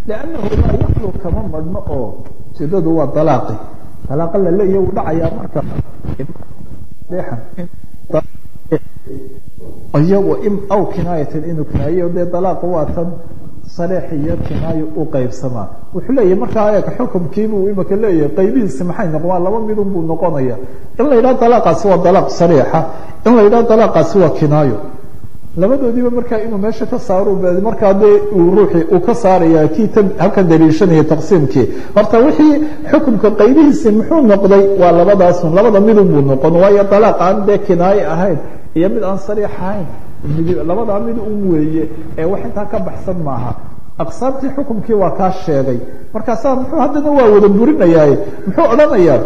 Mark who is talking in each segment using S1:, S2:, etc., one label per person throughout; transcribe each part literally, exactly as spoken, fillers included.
S1: liannahu laa yaxlu kama marhno oo ujeedadu waa dalaaqi dalaaqa la leeyahy uu dhacayaa marka iyago im aw kinaayatan inuu kinaayo dee dalaaqu waa tan sariix iyo kinaayo u qaybsamaa wuxuu leeyahay markaa eega xukumkiibuu imaka leeyahay qaybihiisi maxay noqon waa laba midun buu noqonaya in la yidhaha dalaaqaasi waa dalaaq sariixa in la yidhaha dalaaqaasi waa kinaayo labadoodiiba markaa inuu meesha ka saaro markaa dee uu ruuxii uu ka saaraya kii halkan daliishanaya taqsiimkii horta wixii xukumka qaybihiisi muxuu noqday waa labadaasun labada midun buu noqon waayo dalaaq aan dee kinaayo ahayn iyo mid aan sariix ahayn labadaa mid un weeye ee wax intaa ka baxsan maaha aqsaamtii xukumkii waa kaa sheegay markaasaa muxuu haddana waa wada burinayaa muxuu odhanayaa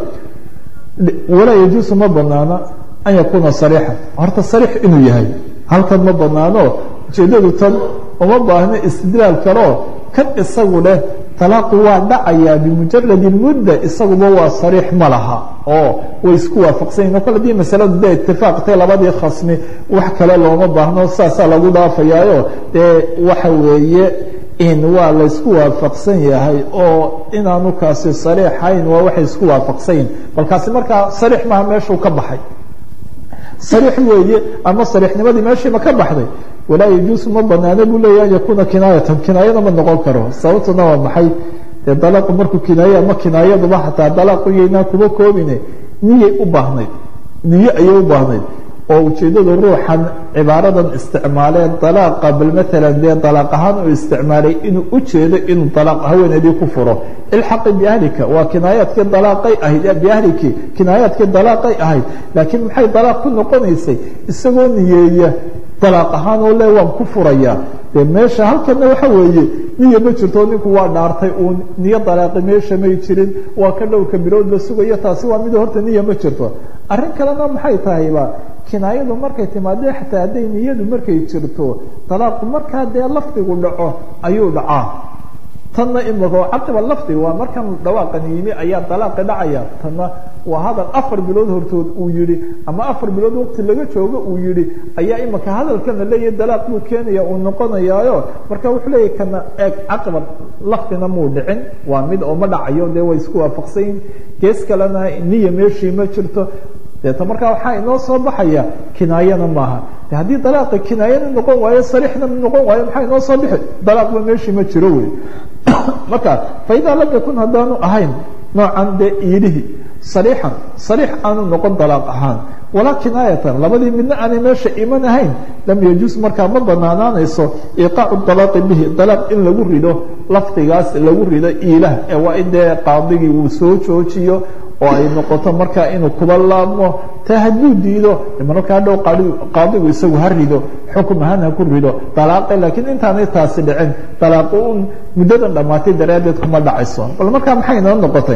S1: walaa yajuusu ma banaana an yakuuna sariixan horta sariix inuu yahay halkan ma banaano ujeedadu tan uma baahno istidlaal kaleo kan isagu leh talaaqu waa dhacayaa bimujaradi mudda isaguba waa sariix ma laha oo way isku waafaqsanyihin oo kale dii masaladu dee itifaaqtay labadii khasmi wax kale looma baahno saasaa lagu dhaafayaayo dee waxa weeye in waa la isku waafaqsan yahay oo inaanu kaasi sariixayn waa waxay isku waafaqsanyihin balkaasi markaa sariix maha meeshuu ka baxay sariix weeye ama sariixnimadii meeshiima ka baxday walaa yajuusu ma banaano buu leeyahy an yakuuna kinaayatan kinaayada ma noqon karo sababtuna waa maxay dee dalaaqu markuu kinaaye ama kinaayaduba xataa dalaaqu yaynaan kuma koobine niyay u baahnayd niye ayay u baahnayd oo ujeedada ruuxan cibaaradan isticmaaleen dalaaqa bal maalan dee dalaaq ahaan uu isticmaalay inuu ujeedo inuu dalaaq haweeneedii ku furo ilxaqi biahlika waa kinaayaadkii dalaaqay ahayd biahliki kinaayaadkii dalaaqay ahayd laakiin maxay dalaaq ku noqonaysay isagoo niyeeya dalaaq ahaan oo le waan ku furayaa dee meesha halkana waxa weeye niya ma jirto ninku waa dhaartay uun niyo dalaaqi meesha may jirin waa ka dhowrka bilood la sugayo taasi waa mid horta niya ma jirto arrin kalena maxay tahayba kinaayadu markay timaadee xataa hadday niyadu markay jirto dalaaqu markaa dee lafdigu dhaco ayuu dhacaa tanna imako cadiba lafdi waa markan dhawaaqan yimi ayaa dalaaqi dhacaya tanna waa hadal afar bilood hortood uu yihi ama afar bilood waqti laga joogo uu yihi ayaa imaka hadalkana leeyahay dalaaq buu keenaya uu noqonayaayo marka wuxuu leeyahay kana eeg caqiba lafdina muu dhicin waa mid oo ma dhacayo dee way isku waafaqsanyihin gees kalena niya meeshii ma jirto deeta markaa waxaa inoo soo baxaya kinaayana maaha de haddii dalaaqi kinaayana noqon waayo sariixna noqon waayo maxaa inoo soo bixi dalaaqba meeshii ma jiro wey marka faidaa lam yakun haddaanu ahayn noocan dee iidhihi sariixan sariix aanu noqon dalaaq ahaan walaa kinaayatan labadii midna aanay meesha iman ahayn lam yajuus markaa ma banaanaanayso iqaacu dalaaqi bihi dalaaq in lagu rido lafdigaas lagu rido iilah ee waa in dee qaadigii uu soo joojiyo oo ay noqoto markaa inuu kuba laabmo taa hadduu diido markaa dhow qaadigu isagu ha rido xukum ahaan ha ku rido dalaaqe laakiin intaanay taasi dhicin dalaaqu un muddadan dhammaatay daraaddeed kuma dhacayso bal markaa maxay noo noqotay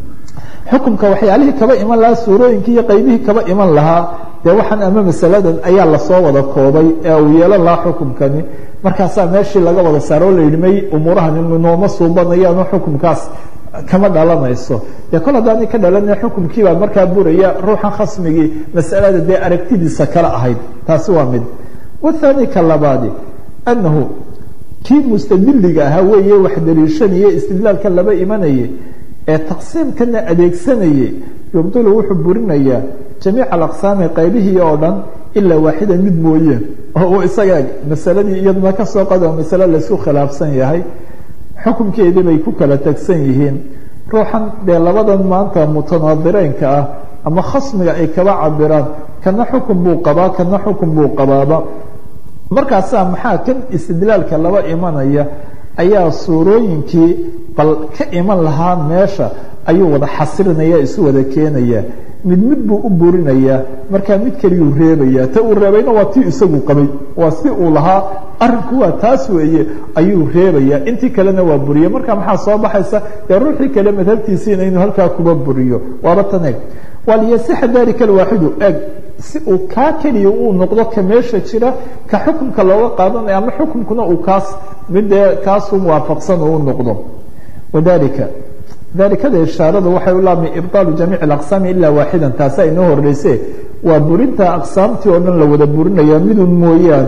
S1: xukumka waxyaalihii kaba iman lahaa suurooyinkii iyo qaybihii kaba iman lahaa dee waxaan ama masaladan ayaa lasoo wada koobay ee uu yeelan lahaa xukumkani markaasaa meeshii laga wada saaro o la yidhi may umuurahani nooma suubanayaano xukumkaas kama dhalanayso dee kol haddaani ka dhalanaya xukumkiibaa markaa buraya ruuxan khasmigii masalada dee aragtidiisa kala ahayd taasi waa mid wathani ka labaadi annahu kii mustadiliga ahaa weeye wax daliishanaya istidlaalka laba imanayay ee taqsiimkana adeegsanayay yubdilu wuxuu burinayaa jamiica alaqsaami qaybihii oo dhan ilaa waaxidan mid mooye oo isaga masaladii iyaduna ka soo qado masale laysku khilaafsan yahay xukumkeedii bay ku kala tagsan yihiin ruuxan dee labadan maanta mutanaadireynka ah ama khasmiga ay kaba cabiraan kana xukun buu qabaa kana xukun buu qabaaba markaasaa maxaa kan istidlaalka laba imanaya ayaa suurooyinkii bal ka iman lahaa meesha ayuu wada xasirinaya isu wada keenaya mid mid buu u burinayaa markaa mid keliyuu reebaya ta uu reebayna waa tii isagu qabay waa si uu lahaa arinku waa taas weeye ayuu reebaya intii kalena waa buriye marka maxaa soo baxaysa dee ruuxii kale madhabtiisiina inuu halkaa kuba buriyo waaba tan eeg waliyasixa dalika alwaaxidu eeg si uu kaa keliya uu noqdo ka meesha jira ka xukumka looga qaadanayo ama xukumkuna uu kaas mid dee kaasuu muwaafaqsan uu noqdo wadalika dalikada ishaaradu waxay u laabmay ibطaalu jamiic اaqsaami ilaa waaxida taasa inoo horeyse waa burinta aqsaamtii oo dhan la wada burinaya midun mooyaane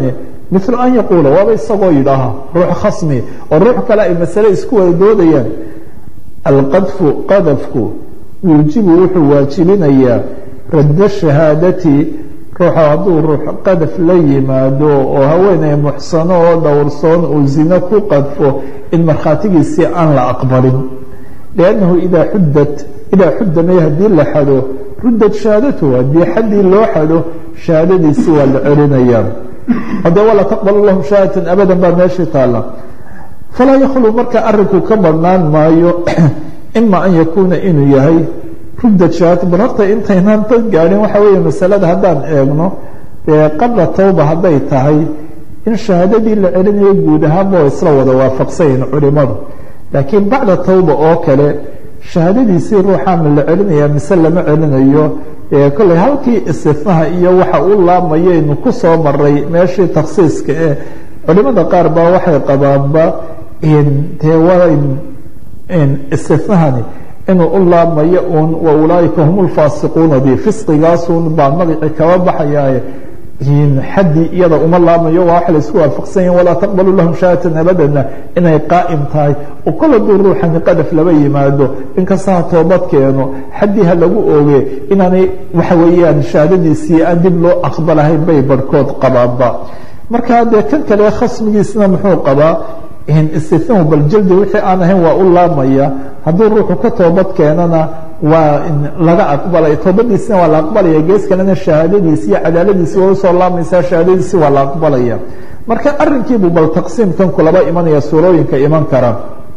S1: mithlu an yaquula waaba isagoo yidhaaha ruux khasmi oo ruux kale ay masale isku wada doodayaan alqadfu qadafku yuujibu wuxuu waajibinayaa radda shahaadati ruuxa hadduu ruux qadaf la yimaado oo haweeney muxsano oo dhowrsoon uu zino ku qadfo in markhaatigiisii aan la aqbalin liannahu idaa xuddat idaa xudda may haddii la xado ruddat shahaadatuhu haddii xaddii loo xado shahaadadiisii waa la celinayaa hadee walaa taqbalu lahum shahaadatan abadan baa meeshii taalla falaa yakhlu marka arinku ka marnaan maayo ima an yakuuna inuu yahay ruddat shahaadatu bal horta intaynaan dad gaadhin waxa weeye masalada haddaan eegno dee qabla tawba hadday tahay in shahaadadii la celinayo guud ahaanba oo isla wada waafaqsayin culimadu laakiin bacda tawba oo kale shahaadadiisii ruuxaa ma la celinaya mise lama celinayo kolley halkii istifnaha iyo waxa u laamayaynu ku soo maray meeshii takhsiiska ee culimada qaar baa waxay qabaanba dee waa istifnahani inuu u laamayo uun wa ulaaika hum lfaasiquuna bi fisqigaasun baa magacii kaba baxayaaye xaddii iyada uma laamayo waa wax la isku waafaqsan yahin walaa taqbalu lahum shahaadatan abadana inay qaa'im tahay oo kol hadduu ruuxani qadaf laba yimaado inkasta ha toobad keeno xaddii ha lagu ooge inaanay waxa weeyaan shahaadadiisii aan dib loo aqbalahayn bay barhkood qabaanba marka dee kan kale khasmigiisna muxuu qabaa istinahu bal jaldi wixii aan ahayn waa u laamaya hadduu ruuxu ka toobad keenana waa laga aqbalaya toobadiisina waa la aqbalaya gees kalena shahaadadiisi iyo cadaaladiisi waa usoo laamaysaa shahaadadiisi waa la aqbalaya marka arrinkiibuu bal taqsiimkan kulaba imanaya suurooyinka iman kara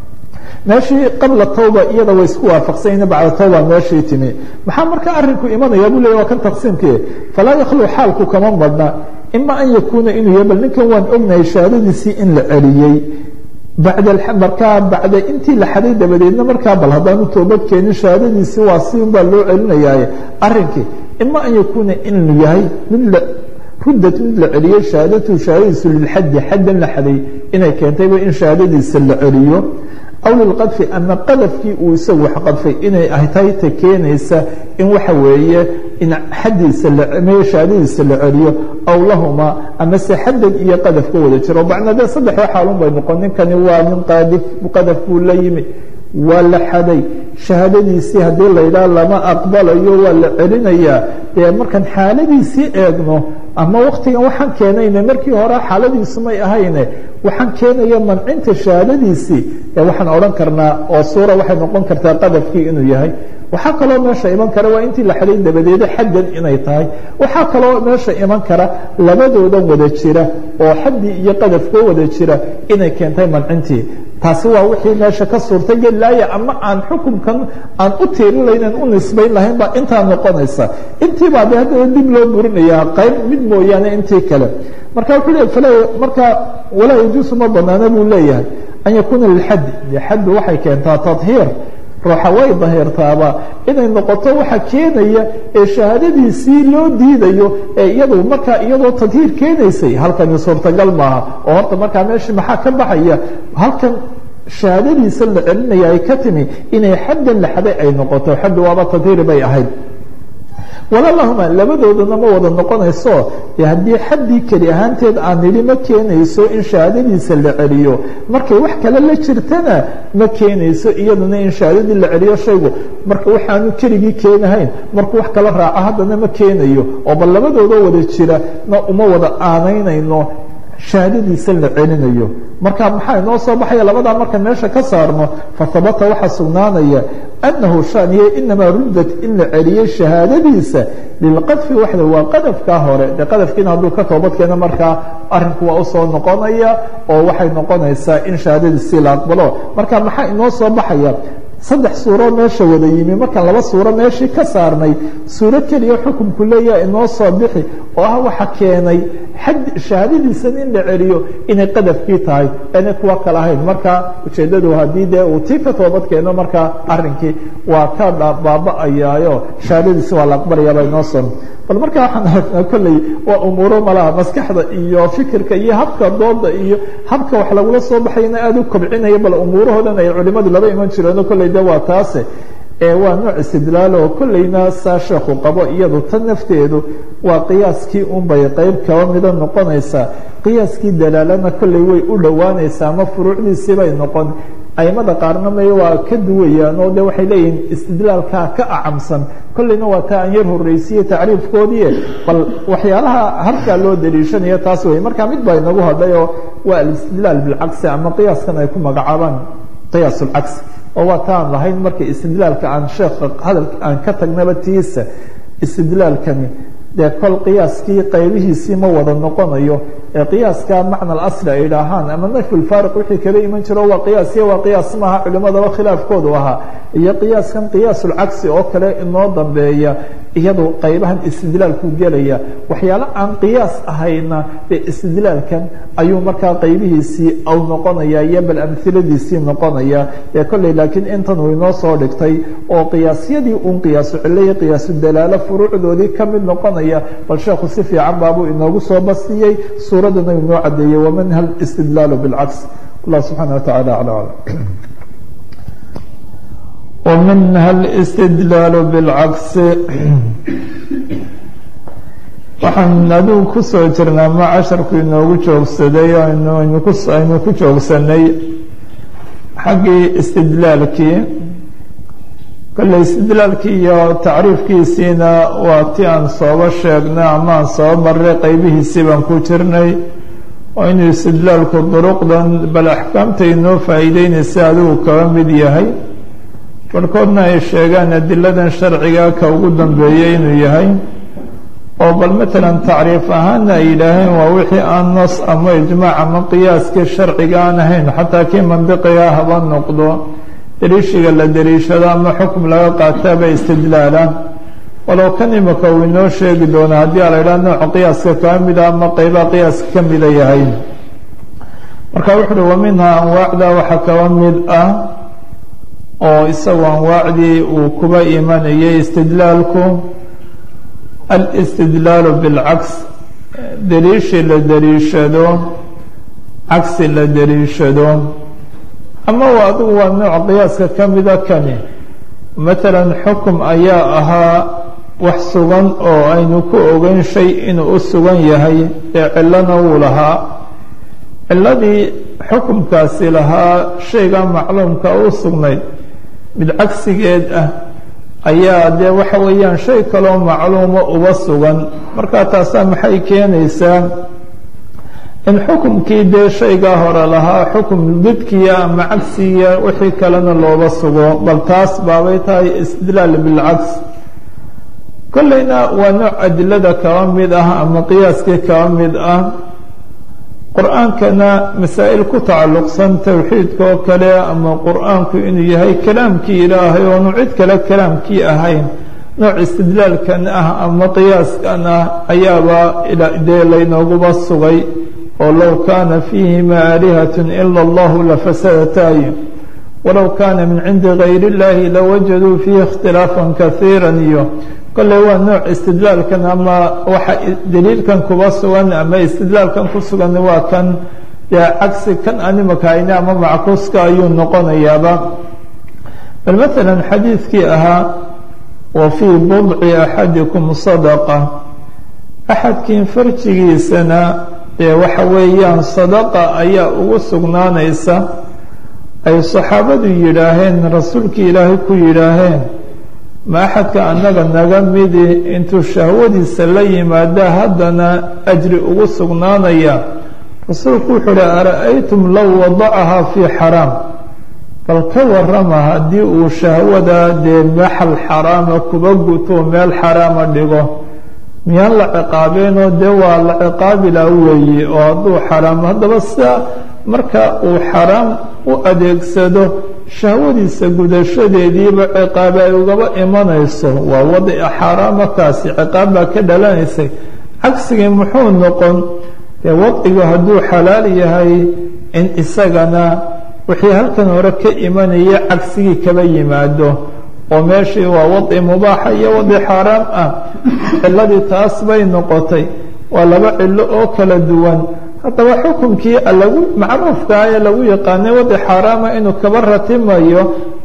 S1: meeshii qabla tawba iyada way isku waafaqsanyina bacda tawba meeshii timi maxaa marka arrinku imanaya buu leeya waa kan taqsiimkii falaa yakhlu xaalku kama madhna ima an yakuuna inuu yahay bal ninkan waan ognahay shahaadadiisii in la celiyey bacda markaa bacda intii la xaday dabadeedna markaa bal haddaanu toobad keenin shahaadadiisii waa si un baa loo celinayaaye arrinkii ima an yakuuna inuu yahay mid la ruddat mid la celiyey shahaadatuhu shahaadadiisu lilxaddi xaddan la xaday inay keentayba in shahaadadiisa la celiyo aw lilqadfi ama qadafkii uu isagu wax qadfay inay tahay ta keenaysa in waxa weeye in xaddiisa lame shahaadadiisa la celiyo aw lahuma ama se xaddan iyo qadaf ka wada jiro bacna dee saddexda xaalun bay noqon ninkani waa nin qaadif qadaf buu la yimi waa la xaday shahaadadiisii haddii la yidhaha lama aqbalayo waa la celinayaa dee markaan xaaladiisii eegno ama waktigan waxaan keenayne markii hore xaaladiisu may ahayne waxaan keenaya mancinta shahaadadiisii ee waxaan odhan karnaa oo suura waxay noqon kartaa qadafkii inuu yahay waxaa kaloo meesha iman kara waa intii la xaday dabadeeda xaddan inay tahay waxaa kaloo meesha iman kara labadoodan wada jira oo xaddii iyo qadafkoo wada jira inay keentay mancintii taasi waa wixii meesha ka suurtagelaaya ama aan xukunkan aan u tiirin lahayn u nisbayn lahayn baa intaa noqonaysa intii baa de haddana dib loo burinayaa qayb mid mooyaane intii kale marka wuxuu leey fala marka walaa yajuusu ma banaana buu leeyahay an yakuuna lilxaddi de xaddu waxay keentaa tadhiir ruuxa way dahiirtaaba inay noqoto waxa keenaya ee shahaadadiisii loo diidayo ee iyadu markaa iyadoo tadhiir keenaysay halkani suurtagal maaha oo horta markaa meeshii maxaa ka baxaya halkan shahaadadiisa la celinaya ay ka timi inay xaddan la xaday ay noqoto xaddu waaba tadhiiri bay ahayd walalahuma labadoodana ma wada noqonayso haddii xaddii keli ahaanteed aan nidhi ma keenayso in shahaadadiisa la celiyo markay wax kale la jirtana ma keenayso iyaduna in shahaadadii la celiyo shaygu marka waxaanu keligii keenahayn markuu wax kala raaco haddana ma keenayo oo bal labadoodoo wada jira na uma wada aanaynayno shahaadadiisa la celinayo marka maxaa inoo soo baxaya labadaa marka meesha ka saarno fahabata waxaa sugnaanaya annahu shaniye inamaa ruddat in la celiyey shahaadadiisa lilqadfi waxda waa qadafkaa hore dee qadafkiina hadduu ka toobadkeeno markaa arrinku waa usoo noqonaya oo waxay noqonaysaa in shahaadadiisii la aqbalo marka maxaa inoo soo baxaya saddex suuro meesha wada yimi markaan laba suuro meeshii ka saarnay suuro keliya xukunku leeyaha inoo soo bixi oo ah waxa keenay xad shahaadadiisan in la celiyo inay qadafkii tahay aanay kuwa kala ahayn marka ujeeddadu haddii dee uu tii ka toobad keeno markaa arrinkii waa ka baaba'ayaayo shahaadadiisi waa la aqbalayaaba inoo soo bal marka waxaan aragnaa kolley waa umuuro malaha maskaxda iyo fikirka iyo habka dooda iyo habka wax lagula soo baxayna aada u kobcinaya bal umuurahoodan ay culimadu laba iman jireenoo kolley de waa taase ee waa nooc istidlaal oo kollayna saa sheekhu qabo iyadu tan nafteedu waa qiyaaskii unbay qeyb kaba mida noqonaysaa qiyaaskii dalaalana kollay way u dhowaanaysaa ama furuucdiisii bay noqon aimada qaarna may waa ka duwayaan oo de waxay leeyihiin istidlaalkaa ka acamsan kollayna waa taa aan yar horreysiye tacriifkoodii bal waxyaalaha halkaa loo daliishanayo taas wey marka mid baa inagu hadhay oo waa alistidlaal bilcagsi ama qiyaaskan ay ku magacaabaan qiyaas ulcagsi oo waa ta aan lahayn marka istidlaalka aan sheekha hadalka aan ka tagnaba tiisa istidlaalkani dee kol qiyaaskii qaybihiisii ma wada noqonayo ee qiyaaska macna alasli ay idhaahaan ama nafyu lfaariq wixii kaba iman jiro waa qiyaas iyo waa qiyaas maaha culimadaba khilaafkoodu ahaa iyo qiyaaskan qiyaasulcagsi oo kale inoo dambeeya iyadu qaybahan istidlaalku gelaya waxyaalo aan qiyaas ahayna dee istidlaalkan ayuu markaa qaybihiisii aw noqonaya iyo bal amhiladiisii noqonaya ee kolley laakiin intan uu inoo soo dhigtay oo qiyaasyadii uun qiyaasu cilo iyo qiyaasu dalaalo furuucdoodii ka mid noqonaya bal sheekhu si fiican baabuu inoogu soo bastiyey suuraddana inoo cadeeyey wamanha istidlaalu bilcagsi allah subxaana wa tacala acla aclam ومنها الاستدلال بالعكس waxaan adigu ku soo jirnaa ma casharku inoogu joogsaday aynu ku joogsanay xaggii istidlaalkii kolley istidlaalkii iyo tacriifkiisiina waa ti aan sooba sheegnay ama aan soo maray qaybihiisii baan ku jirnay oo inuu istidlaalku duruqdan bal axkaamta inoo faa'iideynaysa adigu kaba mid yahay barkoodna ay sheegaan adiladan sharciga ka ugu dambeeyey inuu yahay oo bal matalan tacriif ahaana ay yidhaaheen waa wixii aan nas ama ijmaac ama qiyaaskii sharciga aan ahayn xataa kii mandiqiga haba noqdo dariishiga la dariishado ama xukum laga qaataaba istidlaalaan walow kan imika uu inoo sheegi doono haddii a la yidhaha nooc qiyaaska kaba mida ama qeyba qiyaaska ka mida yahay marka wuxu uhi wa minhaa anwaacda waxaa kaba mid ah oo isagoo anwaacdii uu kuba imanayay istidlaalku alistidlaalu bilcaks dariishi la dariishado cagsi la dariishado ama waa adigu waa nooc qiyaaska ka mida kani matalan xukum ayaa ahaa wax sugan oo aynu ku ogeyn shay inuu u sugan yahay ee cilana wuu lahaa ciladii xukumkaasi lahaa shayga macluumka u sugnayd mid cagsigeed ah ayaa dee waxa weeyaan shay kaloo macluuma uba sugan markaa taasaa maxay keenaysaa in xukumkii dee shaygaa hore lahaa xukum didkiya ama cagsiya wixii kalena looba sugo bal taas baabay tahay istidlaal bilcaks kolleyna waa nooc adilada kaba mid ah ama qiyaaskii kaba mid ah qur-aankana masaa'il ku tacalluqsan towxiidka oo kale ama qur-aanku inuu yahay kalaamkii ilaahay oonu cid kale kalaamkii ahayn nooc istidlaalkan ah ama qiyaaskan ah ayaaba dee laynooguba sugay oo low kaana fiihima aalihatun ila allahu lafasadataay walow kaana min cindi gayr اllahi lawajaduu fiihi ikhtilaafan kaiira iyo kolley waa nooc istidlaalkan ama waxa daliilkan kuba sugan ama istidlaalkan ku sugan waa kan dee cagsi kan animakayne ama mackuuska ayuu noqonayaaba bal matalan xadiidkii ahaa wa fii budci axadikum sadaqa axadkiin farjigiisana dee waxa weeyaan sadaqa ayaa ugu sugnaanaysa ay saxaabadu yidhaaheen rasuulkii ilaahay ku yidhaaheen ma axadka annaga naga midi intuu shahwadiisa la yimaada haddana ajri ugu sugnaanaya rasuulku wuxuu uhi ara'aytum low wadacahaa fii xaraam bal ka warama haddii uu shahwada dee maxal xaraama kuba guto meel xaraama dhigo miyaan la ciqaabeenoo dee waa la ciqaabilaa weeye oo hadduu xaraam haddaba sida marka uu xaraam u adeegsado shahwadiisa gudashadeediiba ciqaab ay ugaba imanayso waa wadica xaaraamakaasi ciqaab baa ka dhalanaysay cagsigii muxuu noqon dee wadcigu hadduu xalaal yahay in isagana wixii halkan hore ka imanaya cagsigii kaba yimaado oo meeshii waa wadci mubaaxa iyo wadci xaaraam ah ciladii taas bay noqotay waa laba cilo oo kala duwan haddaba xukunkii lagu macruufkaa ee lagu yaqaanay wadci xaaraama inuu kaba ratimayo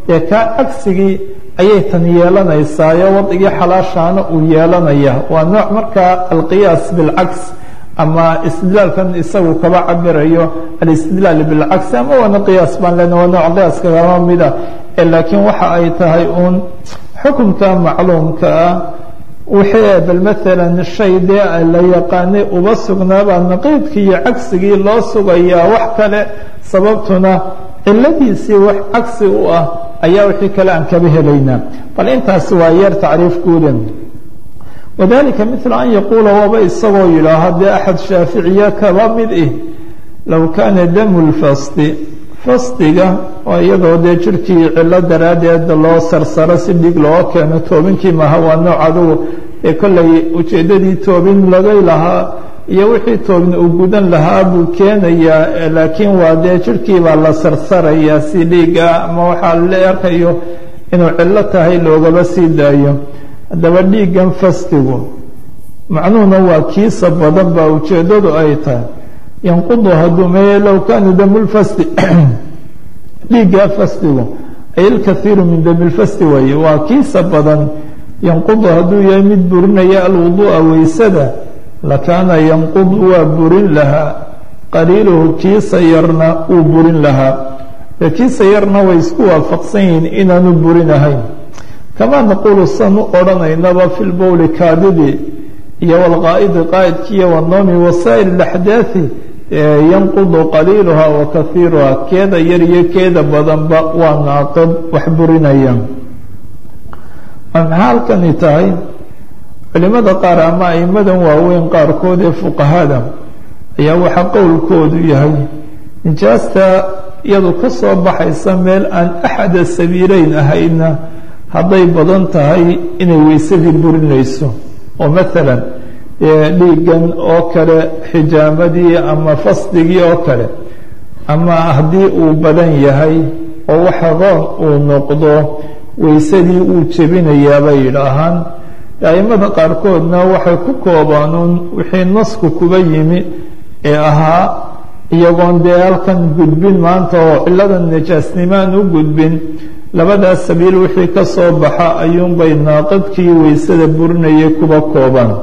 S1: dee kaa cagsigii ayay tan yeelanaysaa oo wadcigii xalaashaana uu yeelanaya waa nooc markaa alqiyaas bilcaks ama istidlaalkan isagu kaba cabirayo alistidlaal bilcagsi ama waana qiyaas baan lena waa nooc qiyaaska kama mida laakiin waxa ay tahay uun xukunka macluumka ah wixii bal maalan shay dee la yaqaanay uba sugnaabaa naqiidkii iyo cagsigii loo sugayaa wax kale sababtuna ciladiisii wax cagsi u ah ayaa wixii kale aan kaba helaynaa bal intaasi waa yeer tacriif guudan wadalika mila an yaquula waaba isagoo yidhaaho dee axad shaaficiya kaba mid ih low kaana damu lfasdi fasdiga oo iyadoo dee jirkii cilo daraaddeed loo sarsaro si dhig loo keeno toobinkii maha waa nooc adugu ee kollay ujeeddadii toobin lagay lahaa iyo wixii toobin uu gudan lahaa buu keenayaa laakiin waa dee jirkii baa la sarsarayaa si dhiiga ama waxaa la arkayo inuu cillo tahay loogaba sii daayo haddaba dhiiggan fasdigu macnuhuna waa kiisa badan baa ujeeddadu ay tahay yanqudu hadduu meeye low kaana damulfasdi dhiiggaa fasdigu ay ilkaiiru min damilfasdi waaye waa kiisa badan yanqudu hadduu yahay mid burinaya alwuduu'a weysada lakaana yanqudu waa burin lahaa qaliiluhu kiisa yarna uu burin lahaa ee kiisa yarna way isku waafaqsan yihiin inaanu burinahayn kamaa naquulu san u odhanaynaba fi lbowli kaadidi iyo walqaa'idi qaa'idki iyo wanoomi wasaa'ir alaxdaai yanqudu qaliiluha wa kaiiruha keeda yar iyo keeda badanba waa naaqid wax burinaya maxaa halkani tahay culimada qaar ama aimadan waaweyn qaarkood ee fuqahada ayaa waxaa qowlkoodu yahay nijaasta iyadu ka soo baxaysa meel aan axada sabiileyn ahayna hadday badan tahay inay weysadii burinayso oo maalan dhiigan oo kale xijaamadii ama fasdigii oo kale ama haddii uu badan yahay oo waxa roon uu noqdo weysadii uu jebinayaa bay yidhaahaan aimada qaarkoodna waxay ku koobaanuun wixii nasku kuba yimi ee ahaa iyagoon dee halkan gudbin maanta oo ciladan nijaasnimaan u gudbin labadaas sabiil wixii ka soo baxa ayuunbay naaqidkii weysada burinayay kuba koobaan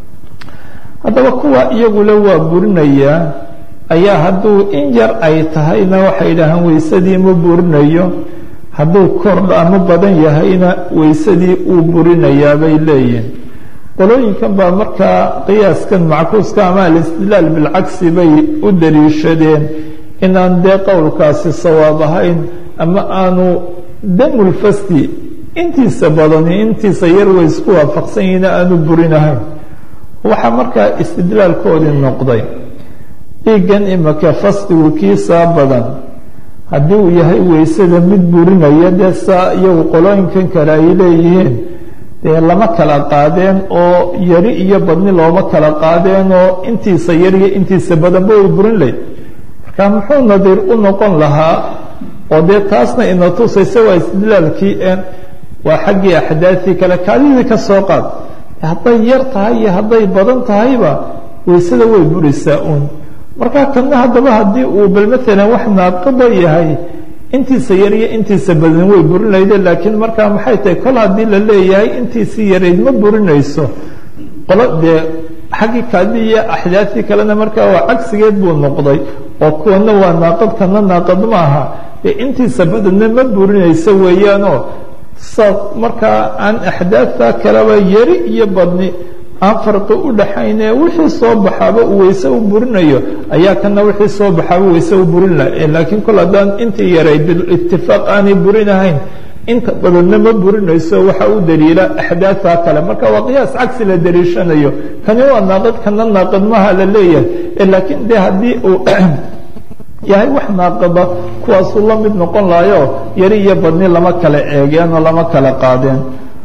S1: haddaba kuwa iyagule waa burinayaa ayaa hadduu in yar ay tahayna waxay yidhaahaan weysadii ma burinayo hadduu kordh ama badan yahayna weysadii uu burinayaa bay leeyihin qolooyinkan baa markaa qiyaaskan mackuuska ama alistidlaal bilcagsi bay u daliishadeen inaan dee qowlkaasi sawaab ahayn ama aanu damulfasdi intiisa badani intiisa yar way isku waafaqsan yihiin aanu burinahayn waxaa markaa istidlaalkoodii noqday dhiiggan imaka fasdigu kiisaa badan haddii uu yahay weysada mid burinaya dee saa iyagu qolooyinkan kale ay leeyihiin dee lama kala qaadeen oo yari iyo badni looma kala qaadeen oo intiisa yar iyo intiisa badanba way burin layd marka muxuu nadiir u noqon lahaa oo dee taasna ina tusaysa waa istidlaalkii waa xaggii axdaadii kale kaadidii ka soo qaad hadday yar tahay iyo hadday badan tahayba weysada way burisaa uun markaa kana haddaba haddii uu bal maalan wax naaqida yahay intiisa yar iyo intiisa badan way burin layde laakiin markaa maxay tahay kol haddii la leeyahay intiisii yarayd ma burinayso qolo dee xaggii kaadii iyo axdaadii kalena markaa waa cagsigeed buu noqday oo kuwana waa naaqid kana naaqid maaha dee intiisa badanna ma burinayso weeyaanoo sa markaa aan axdaadta kaleba yari iyo badni aan farqi u dhaxayne wixii soo baxaaba uu weyse u burinayo ayaa kana wixii soo baxaaba weyse u burin laha laakiin kol haddaan intii yaray bilitifaaq aanay burinahayn inta badanna ma burinayso waxa u daliila axdaadta kale marka waa qiyaas cagsi la daliishanayo kani waa naaqid kana naaqid maha la leeyahay laakiin de haddii uu yahay wax naaqida kuwaasuu la mid noqon lahayo yari iyo badni lama kala eegeen oo lama kala qaadeen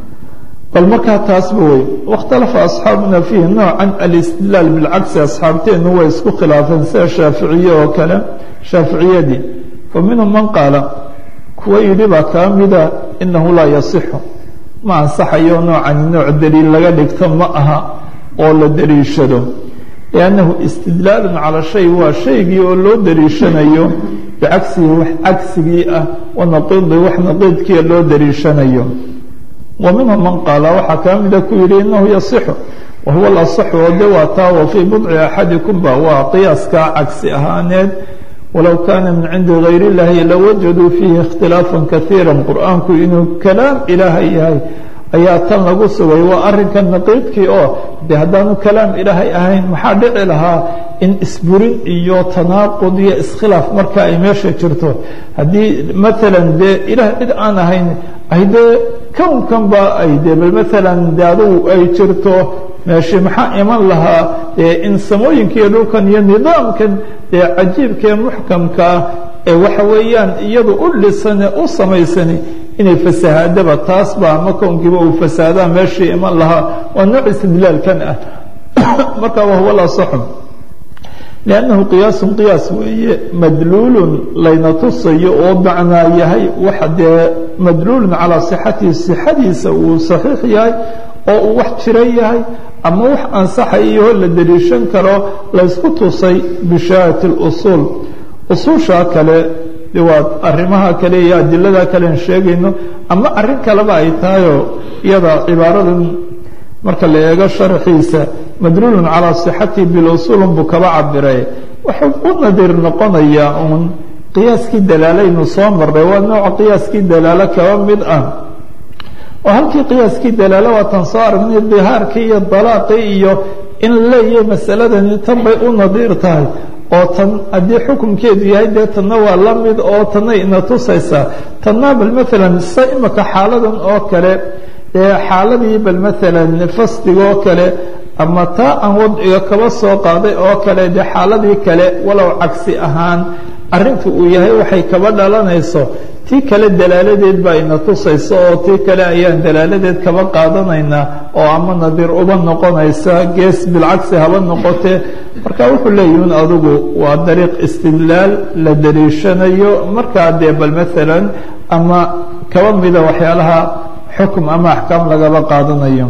S1: bal markaa taasba wey wakhtalafa asxaabuna fiihi noocan alistidlaal bilcagsi asxaabteennu way isku khilaafeen sida shaaficiye oo kale shaaficiyadii fa minhum man qaala kuwa yidhi baa kaa mida inahu laa yasixu ma ansaxayo noocani nooc daliil laga dhigto ma aha oo la daliishado liannahu istidlaalun calaa shay waa shaygii oo loo daliishanayo
S2: bicagsihi wax cagsigii ah wanaqiidi wax naqiidkiia loo dariishanayo wa minhum man qaala waxaa kaa mida ku yidhi inahu yasixu wahuwa alasaxu oo de waa taa wa fii budci axadikum ba waa qiyaaskaa cagsi ahaaneed walow kaana min cindi gayr illahi lawajaduu fiihi ikhtilaafan kaiira qur-aanku inuu kalaam ilaahay yahay ayaa tan lagu sugay waa arrinka naqiidkii oo de haddaanu kalaam ilaahay ahayn maxaa dhici lahaa in isburin iyo tanaaqud iyo iskhilaaf marka ay meesha jirto haddii maalan dee ilaah cid aan ahayn ay dee kownkan ba ay de bal maalan de adugu ay jirto meeshi maxaa iman lahaa dee in samooyinka iyo dhulkan iyo nidaamkan dee cajiibkaee muxkamkaa ee waxa weeyaan iyadu u dhisane u samaysani inay fasahaadaba taas baa ama kownkiiba uu fasaadaa meeshii iman lahaa waa nooc istidlaalkan ah marka wahuwa lasaxu liannahu qiyaasun qiyaas weeye madluulun layna tusayo oo macnaa yahay waxa dee madluulun calaa sixatihi sixadiisa uu saxiix yahay oo uu wax jira yahay ama wax ansaxayo la dariishan karo laysku tusay bishaahati اlusuul usuusha kale waa arrimaha kale iyo adilada kalean sheegayno ama arrin kaleba ay tahayoo iyada cibaaradan marka la eego sharxiisa madluulun calaa sixatihi bilusuulun buu kaba cabiray wuxuu u nadiir noqonayaa uun qiyaaskii dalaalaynu soo marray waa nooca qiyaaskii dalaalo kaba mid ah oo halkii qiyaaskii dalaalo waatan soo aragnay dihaarkii iyo dalaaqii iyo in leeyahay masaladani tan bay u nadiir tahay oo tan haddii xukunkeedu yahay dee tanna waa la mid oo tanna ina tusaysaa tanna bal maalan sa imaka xaaladan oo kale ee xaaladii bal maalan fasdiga oo kale ama taa aan wadciga kaba soo qaaday oo kale dee xaaladii kale walow cagsi ahaan arrinta uu yahay waxay kaba dhalanayso tii kale dalaaladeed baa ina tusayso oo tii kale ayaan dalaaladeed kaba qaadanaynaa oo ama nadiir uba noqonaysa gees bilcagsi haba noqotee marka wuxuu leeyihin adigu waa dariiq istidlaal la dariishanayo markaa dee bal maalan ama kaba mida waxyaalaha xukm ama axkaam lagaba qaadanayo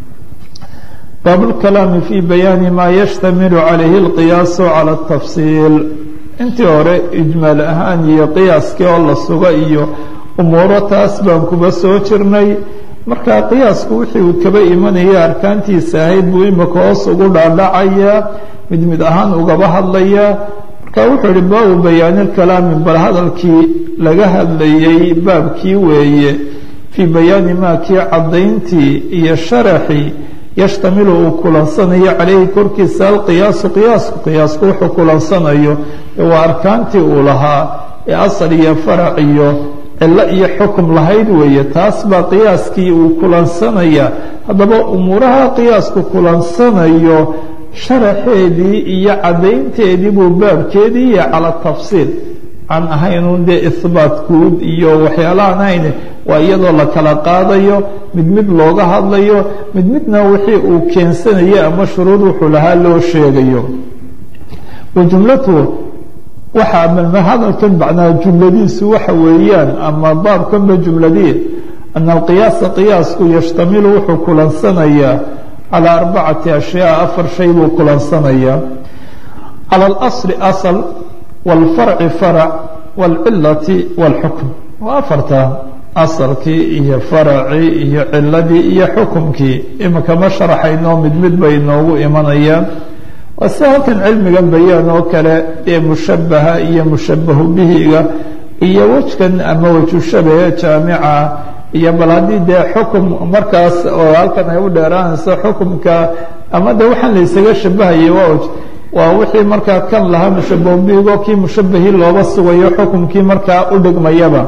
S2: baab اlkalaami fi bayaani ma yashtamilu calayhi اlqiyaasu cala الtafsiil intii hore ijmaal ahaan iyo qiyaaskii oo la suga iyo umuuro taas baan kuba soo jirnay marka qiyaasku wixii uu kaba imanaya arkaantiisa ahayd buu imika hoos ugu dhaadhacayaa mid mid ahaan ugaba hadlayaa marka wuxuu ihi baabu bayaani اlkalaami bal hadalkii laga hadlayay baabkii weeye fii bayaani maa kii caddayntii iyo sharaxii yashtamilu uu kulansanayo calayhi korkiisa alqiyaasu qiyaasku qiyaasku wuxuu kulansanayo waa arkaantii uu lahaa ee asal iyo farac iyo cilo iyo xukum lahayd weeye taas baa qiyaaskii uu kulansanaya haddaba umuuraha qiyaasku kulansanayo sharaxeedii iyo caddaynteedii buu baabkeedii iyo cala tafsiil aan ahaynun dee ihbaat guud iyo waxyaalahaan ahayne waa iyadoo la kala qaadayo mid mid looga hadlayo mid midna wixii uu keensanayo ama shuruud wuxuu lahaa loo sheegayo wa jumlatuhu waxa ama hadalkan macnaa jumladiisu waxa weeyaan ama baabkanba jumladii ana alqiyaasa qiyaasku yashtamilu wuxuu kulansanayaa calaa arbacati ashyaa afar shay buu kulansanayaa cala alasli asal wاlfarci farac wاlcilati wاlxukm waa afarta asalkii iyo faracii iyo ciladii iyo xukumkii imika ma sharaxayno mid mid bay inoogu imanayaan waa si halkan cilmigan bayaan oo kale ee mushabaha iyo mushabahu bihiga iyo wejkan ama wejushabahe jaamica iyo bal haddii dee xukum markaas oo halkan ay u dheeraanayso xukumka ama de waxaan la isaga shabahayay waa waa wixii markaa kan lahaa mushabahu bihigo kii mushabahii looba sugayo xukumkii markaa u dhigmayaba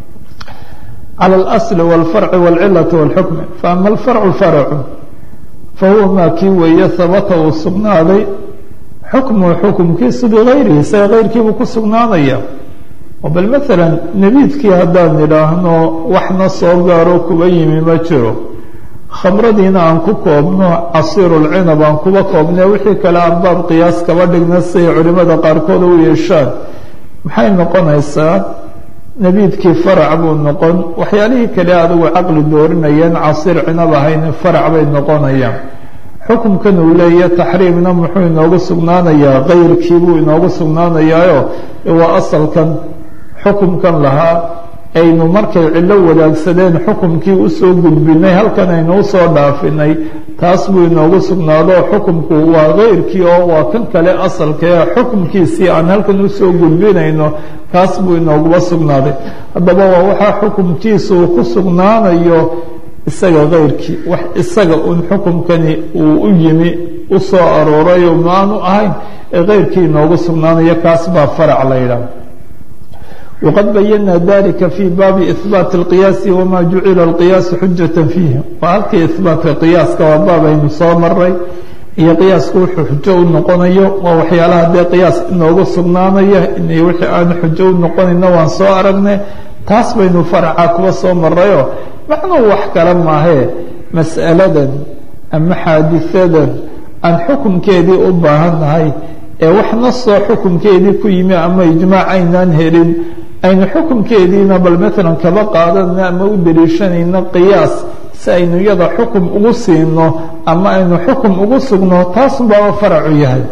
S2: calى اlasl wاlfarci wاlcilati wاlxukm faama alfarcu faracu fahuwa maa kii weeye habata uu sugnaaday xukmuhu xukumkiisu bigayrihi isaga kayrkiibuu ku sugnaanaya oo bal maala nebiidkii haddaan idhaahno waxna soo gaaro kuba yimi ma jiro khamradiina aan ku koobno casiir اlcinab aan kuba koobne wixii kale aan baab qiyaas kaba dhigna siay culimada qaarkood u yeeshaan maxay noqonaysaa nebiidkii farac buu noqon waxyaalihii kale adigu caqli doorinayeen casiir cinab ahayn farac bay noqonayaan xukumkan uu leeyahay taxriimna muxuu inoogu sugnaanayaa kayrkii buu inoogu sugnaanayaayo waa asalkan xukumkan lahaa aynu markay cillo wadaagsadeen xukumkii usoo gudbinay halkan aynu usoo dhaafinay taas buu inoogu sugnaado xukumku waa kayrkii oo waa kan kale asalkae xukumkiisii aan halkan usoo gudbinayno kaas buu inooguba sugnaaday haddaba waa waxaa xukumkiisa uu ku sugnaanayo isaga kayrkii wax isaga un xukumkani uu u yimi u soo aroorayo maanu ahayn ee kayrkii inoogu sugnaanayo kaas baa farac la yidhaah waqad bayanaa dalika fi baabi ihbaati اlqiyaasi wama jucila اlqiyaasu xujata fiihi waa halkii ihbaatka qiyaaska waa baab aynu soo maray iyo qiyaasku wuxuu xujo u noqonayo waa waxyaalaha dee qiyaas inoogu sugnaanaya in wixii aanu xujo u noqonayno waan soo aragnay taas baynu faraca kuwa soo marayo macnuu wax kale maahee mas'aladan ama xaadisadan aan xukunkeedii u baahannahay ee wax nasoo xukunkeedii ku yimi ama ijmaac aynaan helin aynu xukunkeediina bal maalan kaba qaadanayno ama u daliishanayno qiyaas si aynu iyada xukum ugu siino ama aynu xukum ugu sugno taasunbaaba faracu yahay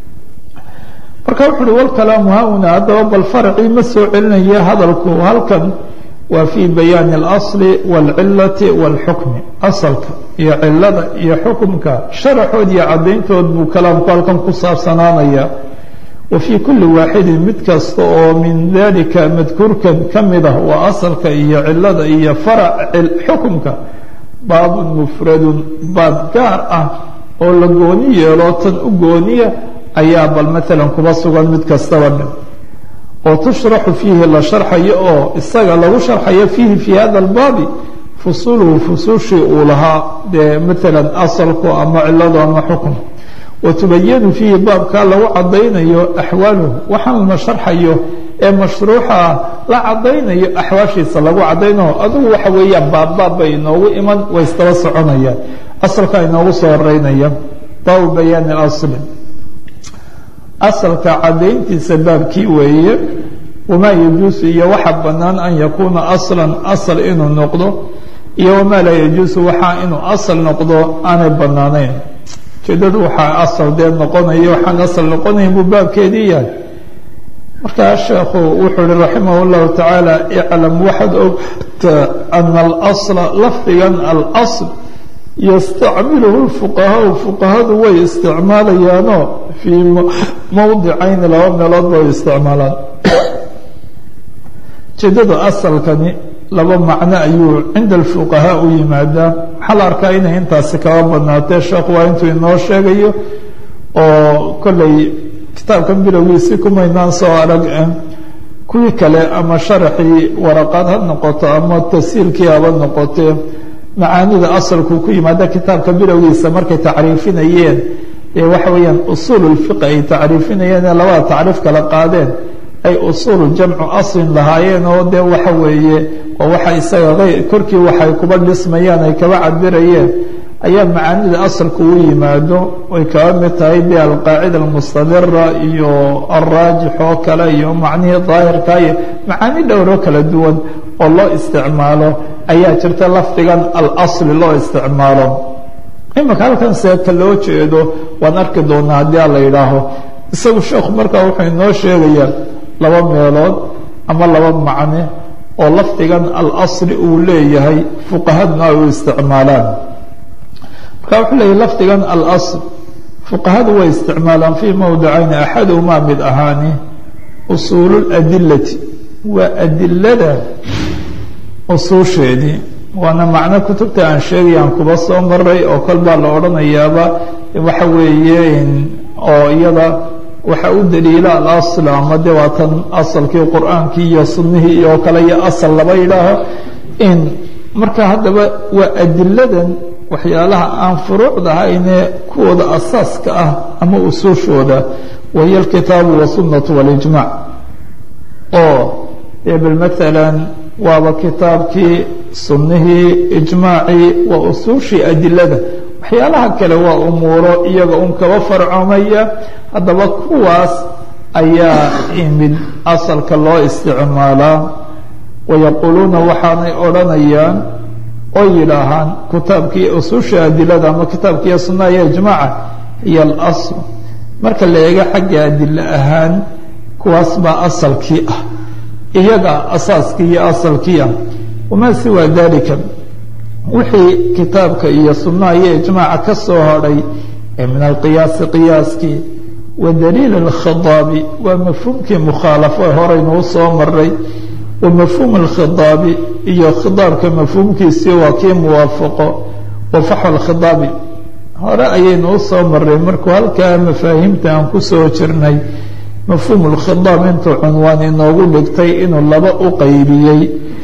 S2: marka wuxu uhi walkalaamu hauna haddaba bal faracii ma soo celinaya hadalku halkan waa fii bayaani اlasli wاlcilati wاlxukmi asalka iyo cilada iyo xukumka sharaxood iyo caddayntood buu kalaamku halkan ku saabsanaanaya wa fii kuli waaxidin mid kasta oo min dalika madkuurkan ka mid ah waa asalka iyo cilada iyo farac xukumka baabun mufradun baab gaar ah oo la gooni yeelo tan u gooniya ayaa bal maalan kuba sugan mid kastaba dhan oo tushraxu fiihi la sharxayo oo isaga lagu sharxayo fiihi fii hada albaabi fusuluhu fusuushii uu lahaa dee maalan asalku ama ciladu ama xukum wa tubayanu fiihi baabkaa lagu caddaynayo axwaaluhu waxaan la sharxayo ee mashruuxa ah la caddaynayo axwaashiisa lagu caddaynayo adugu waxa weeyaan baabbaab bay inoogu iman way istaba soconayaan asalkaa inoogu soo horeynaya baabu bayaani asli asalka caddayntiisa baabkii weeye wamaa yajuusu iyo waxa bannaan an yakuuna aslan asal inuu noqdo iyo wamaa laa yajuusu waxaa inuu asal noqdo aanay bannaanayn ujeedadu waxaa asal dee noqonaya waxaan asal noqonayn buu baabkeedii yahay markaa sheekhu wuxuu ihi raximah اllahu tacaala iclam waxaad ogtaa ana alasla lafdigan alasl yastacmiluhu fuqahaau fuqahadu way isticmaalayaanoo fii mowdicayni laba meelood bay isticmaalaan ujeedada asalkani laba macno ayuu cinda alfuqahaa u yimaadaa waxaa la arkaa inay intaasi kaba badnaatee sheekhu waa intuu inoo sheegayo oo kollay kitaabkan bilowgiisii kumaynaan soo arag kuwii kale ama sharaxii waraqaad ha noqoto ama tasiilkii haba noqotee macaanida asalku ku yimaada kitaabka bilowgiisa markay tacriifinayeen ee waxa weeyaan usuul اlfiq ay tacriifinayeen ee labada tacriif kala qaadeen ay usuul jamcu aslin lahaayeen oo dee waxa weeye oo waxa isaga korkii waxay kuba dhismayaan ay kaba cabirayeen ayaa macaanida asalku u yimaado way kaba mid tahay de alqaacida almustadira iyo alraajix oo kale iyo macnihii daahirka iyo macaani dhowroo kala duwan oo loo isticmaalo ayaa jirta lafdigan alasli loo isticmaalo imaka halkan seeka loo jeedo waan arki doonaa haddii ala yidhaaho isagu sheekhu markaa wuxuu inoo sheegayaa laba meelood ama laba macne oo lafdigan alasli uu leeyahay fuqahadna ay u isticmaalaan marka wuxuu leeyahay lafdigan alasl fuqahadu way isticmaalaan fii mowdicayni axaduhumaa mid ahaani usuulu ladilati waa adilada usuusheedii waana macno kutubta aan sheegayaan kuba soo maray oo kol baa la odhanayaaba waxa weeye oo iyada waxa u daliila alasl ama de waa tan asalkii qur-aankii iyo sunnihii iyo kale iyo asal laba yidhaaho in marka haddaba waa adiladan waxyaalaha aan furuucda ahaynee kuwooda asaaska ah ama usuushooda wahiya alkitaabu wasunnatu walijmac oo bal maalan waaba kitaabkii sunnihii ijmaacii waa usuushii adilada waxyaalaha kale waa umuuro iyaga un kaba farcoomaya haddaba kuwaas ayaa imid asalka loo isticmaalaa wayaquuluuna waxaanay odhanayaan oo yidhaahaan kitaabkii ususha adilada ama kitaabkiiyo sunnaha iyo ijmaaca iyo alasl marka la eego xagga adilo ahaan kuwaas baa asalkii ah iyaga asaaskii iyo asalkii ah wamaa siwaa dalika wixii kitaabka iyo sunnaha iyo ijmaaca ka soo hadhay ee min alqiyaasi qiyaaskii wa daliil alkhidaabi waa mafhuumkii mukhaalafo ee horeynuu soo maray wa mafhuum alkhidaabi iyo khidaabka mafhuumkiisii waa kii muwaafaqo wa faxu alkhidaabi hore ayaynu u soo maray markuu halkaa mafaahiimta aan ku soo jirnay mafhuum alkhidaab intuu cunwaan inoogu dhigtay inuu laba u qaybiyey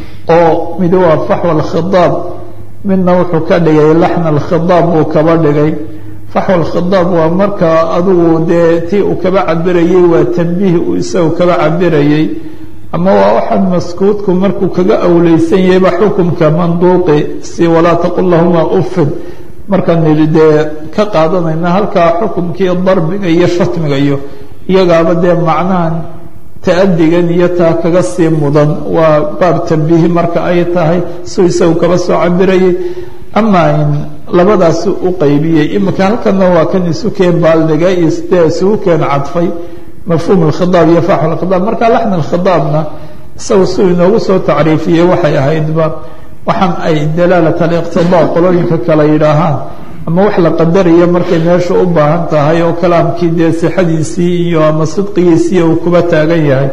S2: oo mid waa faxu alkhidaab midna wuxuu ka dhigay laxna alkhidaab buu kaba dhigay faxu alkhidaab waa markaa adigu dee tii uu kaba cabirayey waa tanbiih uu isagu kaba cabirayey ama waa waxaan maskuudku markuu kaga awleysan yahayba xukumka manduuqi si walaa taqul lahuma ufid markaan nidhi dee ka qaadanayna halkaa xukumkii darbiga iyo shatmiga iyo iyagaaba dee macnahan ta'adigan iyo taa kaga sii mudan waa baab tanbiihi marka ay tahay suu isagu kaba soo cabirayay ama in labadaas u qaybiyey imika halkana waa kan isu keen baaldhigay dee isugu keen cadfay mafhuum alkhidaab iyo faxu alkhidaab marka laxna alkhidaabna isagu suu inoogu soo tacriifiyey waxay ahaydba waxaan ay dalaalat aliqtidaa qolooyinka kale yidhaahaan ama wax la qadarayo markay meesha u baahan tahay oo kalaamkii dee sixadiisii iyo ama sidqigiisii uu kuba taagan yahay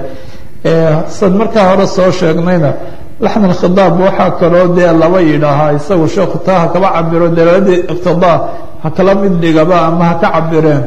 S2: sad markaa hore soo sheegnayna laxna alkhidaab waxaa kaloo dee laba yidhaahaa isagu sheekhu taa ha kaba cabiro dalaaladii iqtidaa ha kala mid dhigaba ama ha ka cabireen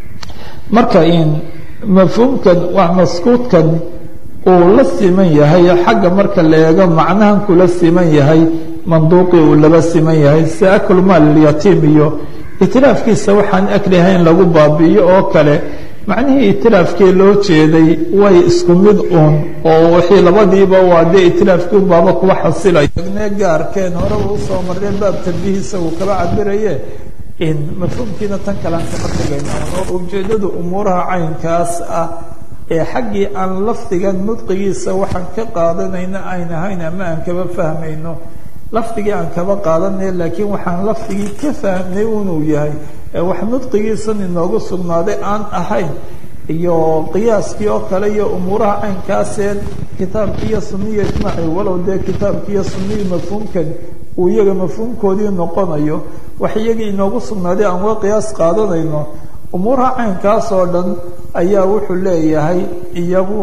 S2: marka in mafhuumkan waa maskuudkan uu la siman yahay xagga marka la eego macnahan kula siman yahay manduuqii uu laba siman yahay sida aklu maal yatiim iyo itiraafkiisa waxaan aklihayn lagu baabi'iyo oo kale macnihii itiraafkii loo jeeday way isku mid uun oo wixii labadiiba waa dee itiraafkii baaba kuwa xasilay ne gaarkeen hore uu soo marray baab tanbiihiisa uu kaba cabiraye in mafhuumkiina tan kale aan ka dhigayna oo ujeedadu umuuraha caynkaas ah ee xaggii aan lafdigan nudqigiisa waxaan ka qaadanayna ayn ahayn ama aan kaba fahmayno lafdigii aan kaba qaadanay laakiin waxaan lafdigii ka fahmnay inuu yahay ee wax nudqigiisan inoogu sugnaaday aan ahayn iyo qiyaaskii oo kale iyo umuuraha caynkaaseen kitaabkii iyo sunniya ijmaaci walow dee kitaabkii iyo sunniyi mafhuumkan uu iyaga mafhuumkoodii noqonayo wax iyagii inoogu sugnaaday aan uga qiyaas qaadanayno umuuraha caynkaas oo dhan ayaa wuxuu leeyahay iyagu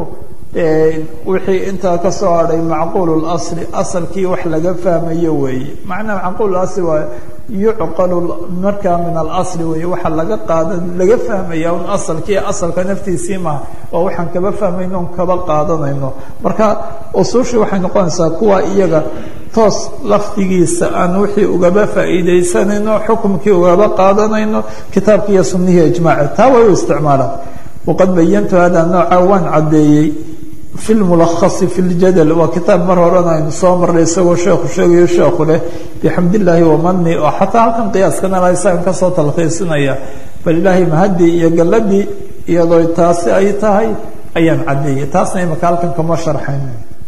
S2: wixii intaa ka soo hadhay macquul اlasli asalkii wax laga fahmayo weeye macnaa macquul asli waa yucqalu markaa min alasli weeye waxa laga qaadan laga fahmaya un asalkii asalka naftiisii maha waa waxaan kaba fahmayno on kaba qaadanayno marka usuushii waxay noqonaysaa kuwa iyaga toos lafdigiisa aan wixii ugaba faa'iidaysanayno xukumkii ugaba qaadanayno kitaabki iyo sunnihi ijmaaci taa way u isticmaalaan waqad bayantu hada nooca waan caddeeyey fi lmulakhasi fi ljadal waa kitaab mar horena aynu soo marnay isagoo sheekhu sheegayo sheekhu leh bixamdillaahi wamani oo xataa halkan qiyaaskana la isagan kasoo talqiisinaya bal ilaahay mahadii iyo galladii iyadoo taasi ay tahay ayaan caddeeyey taasna imaka halkan kama sharxayn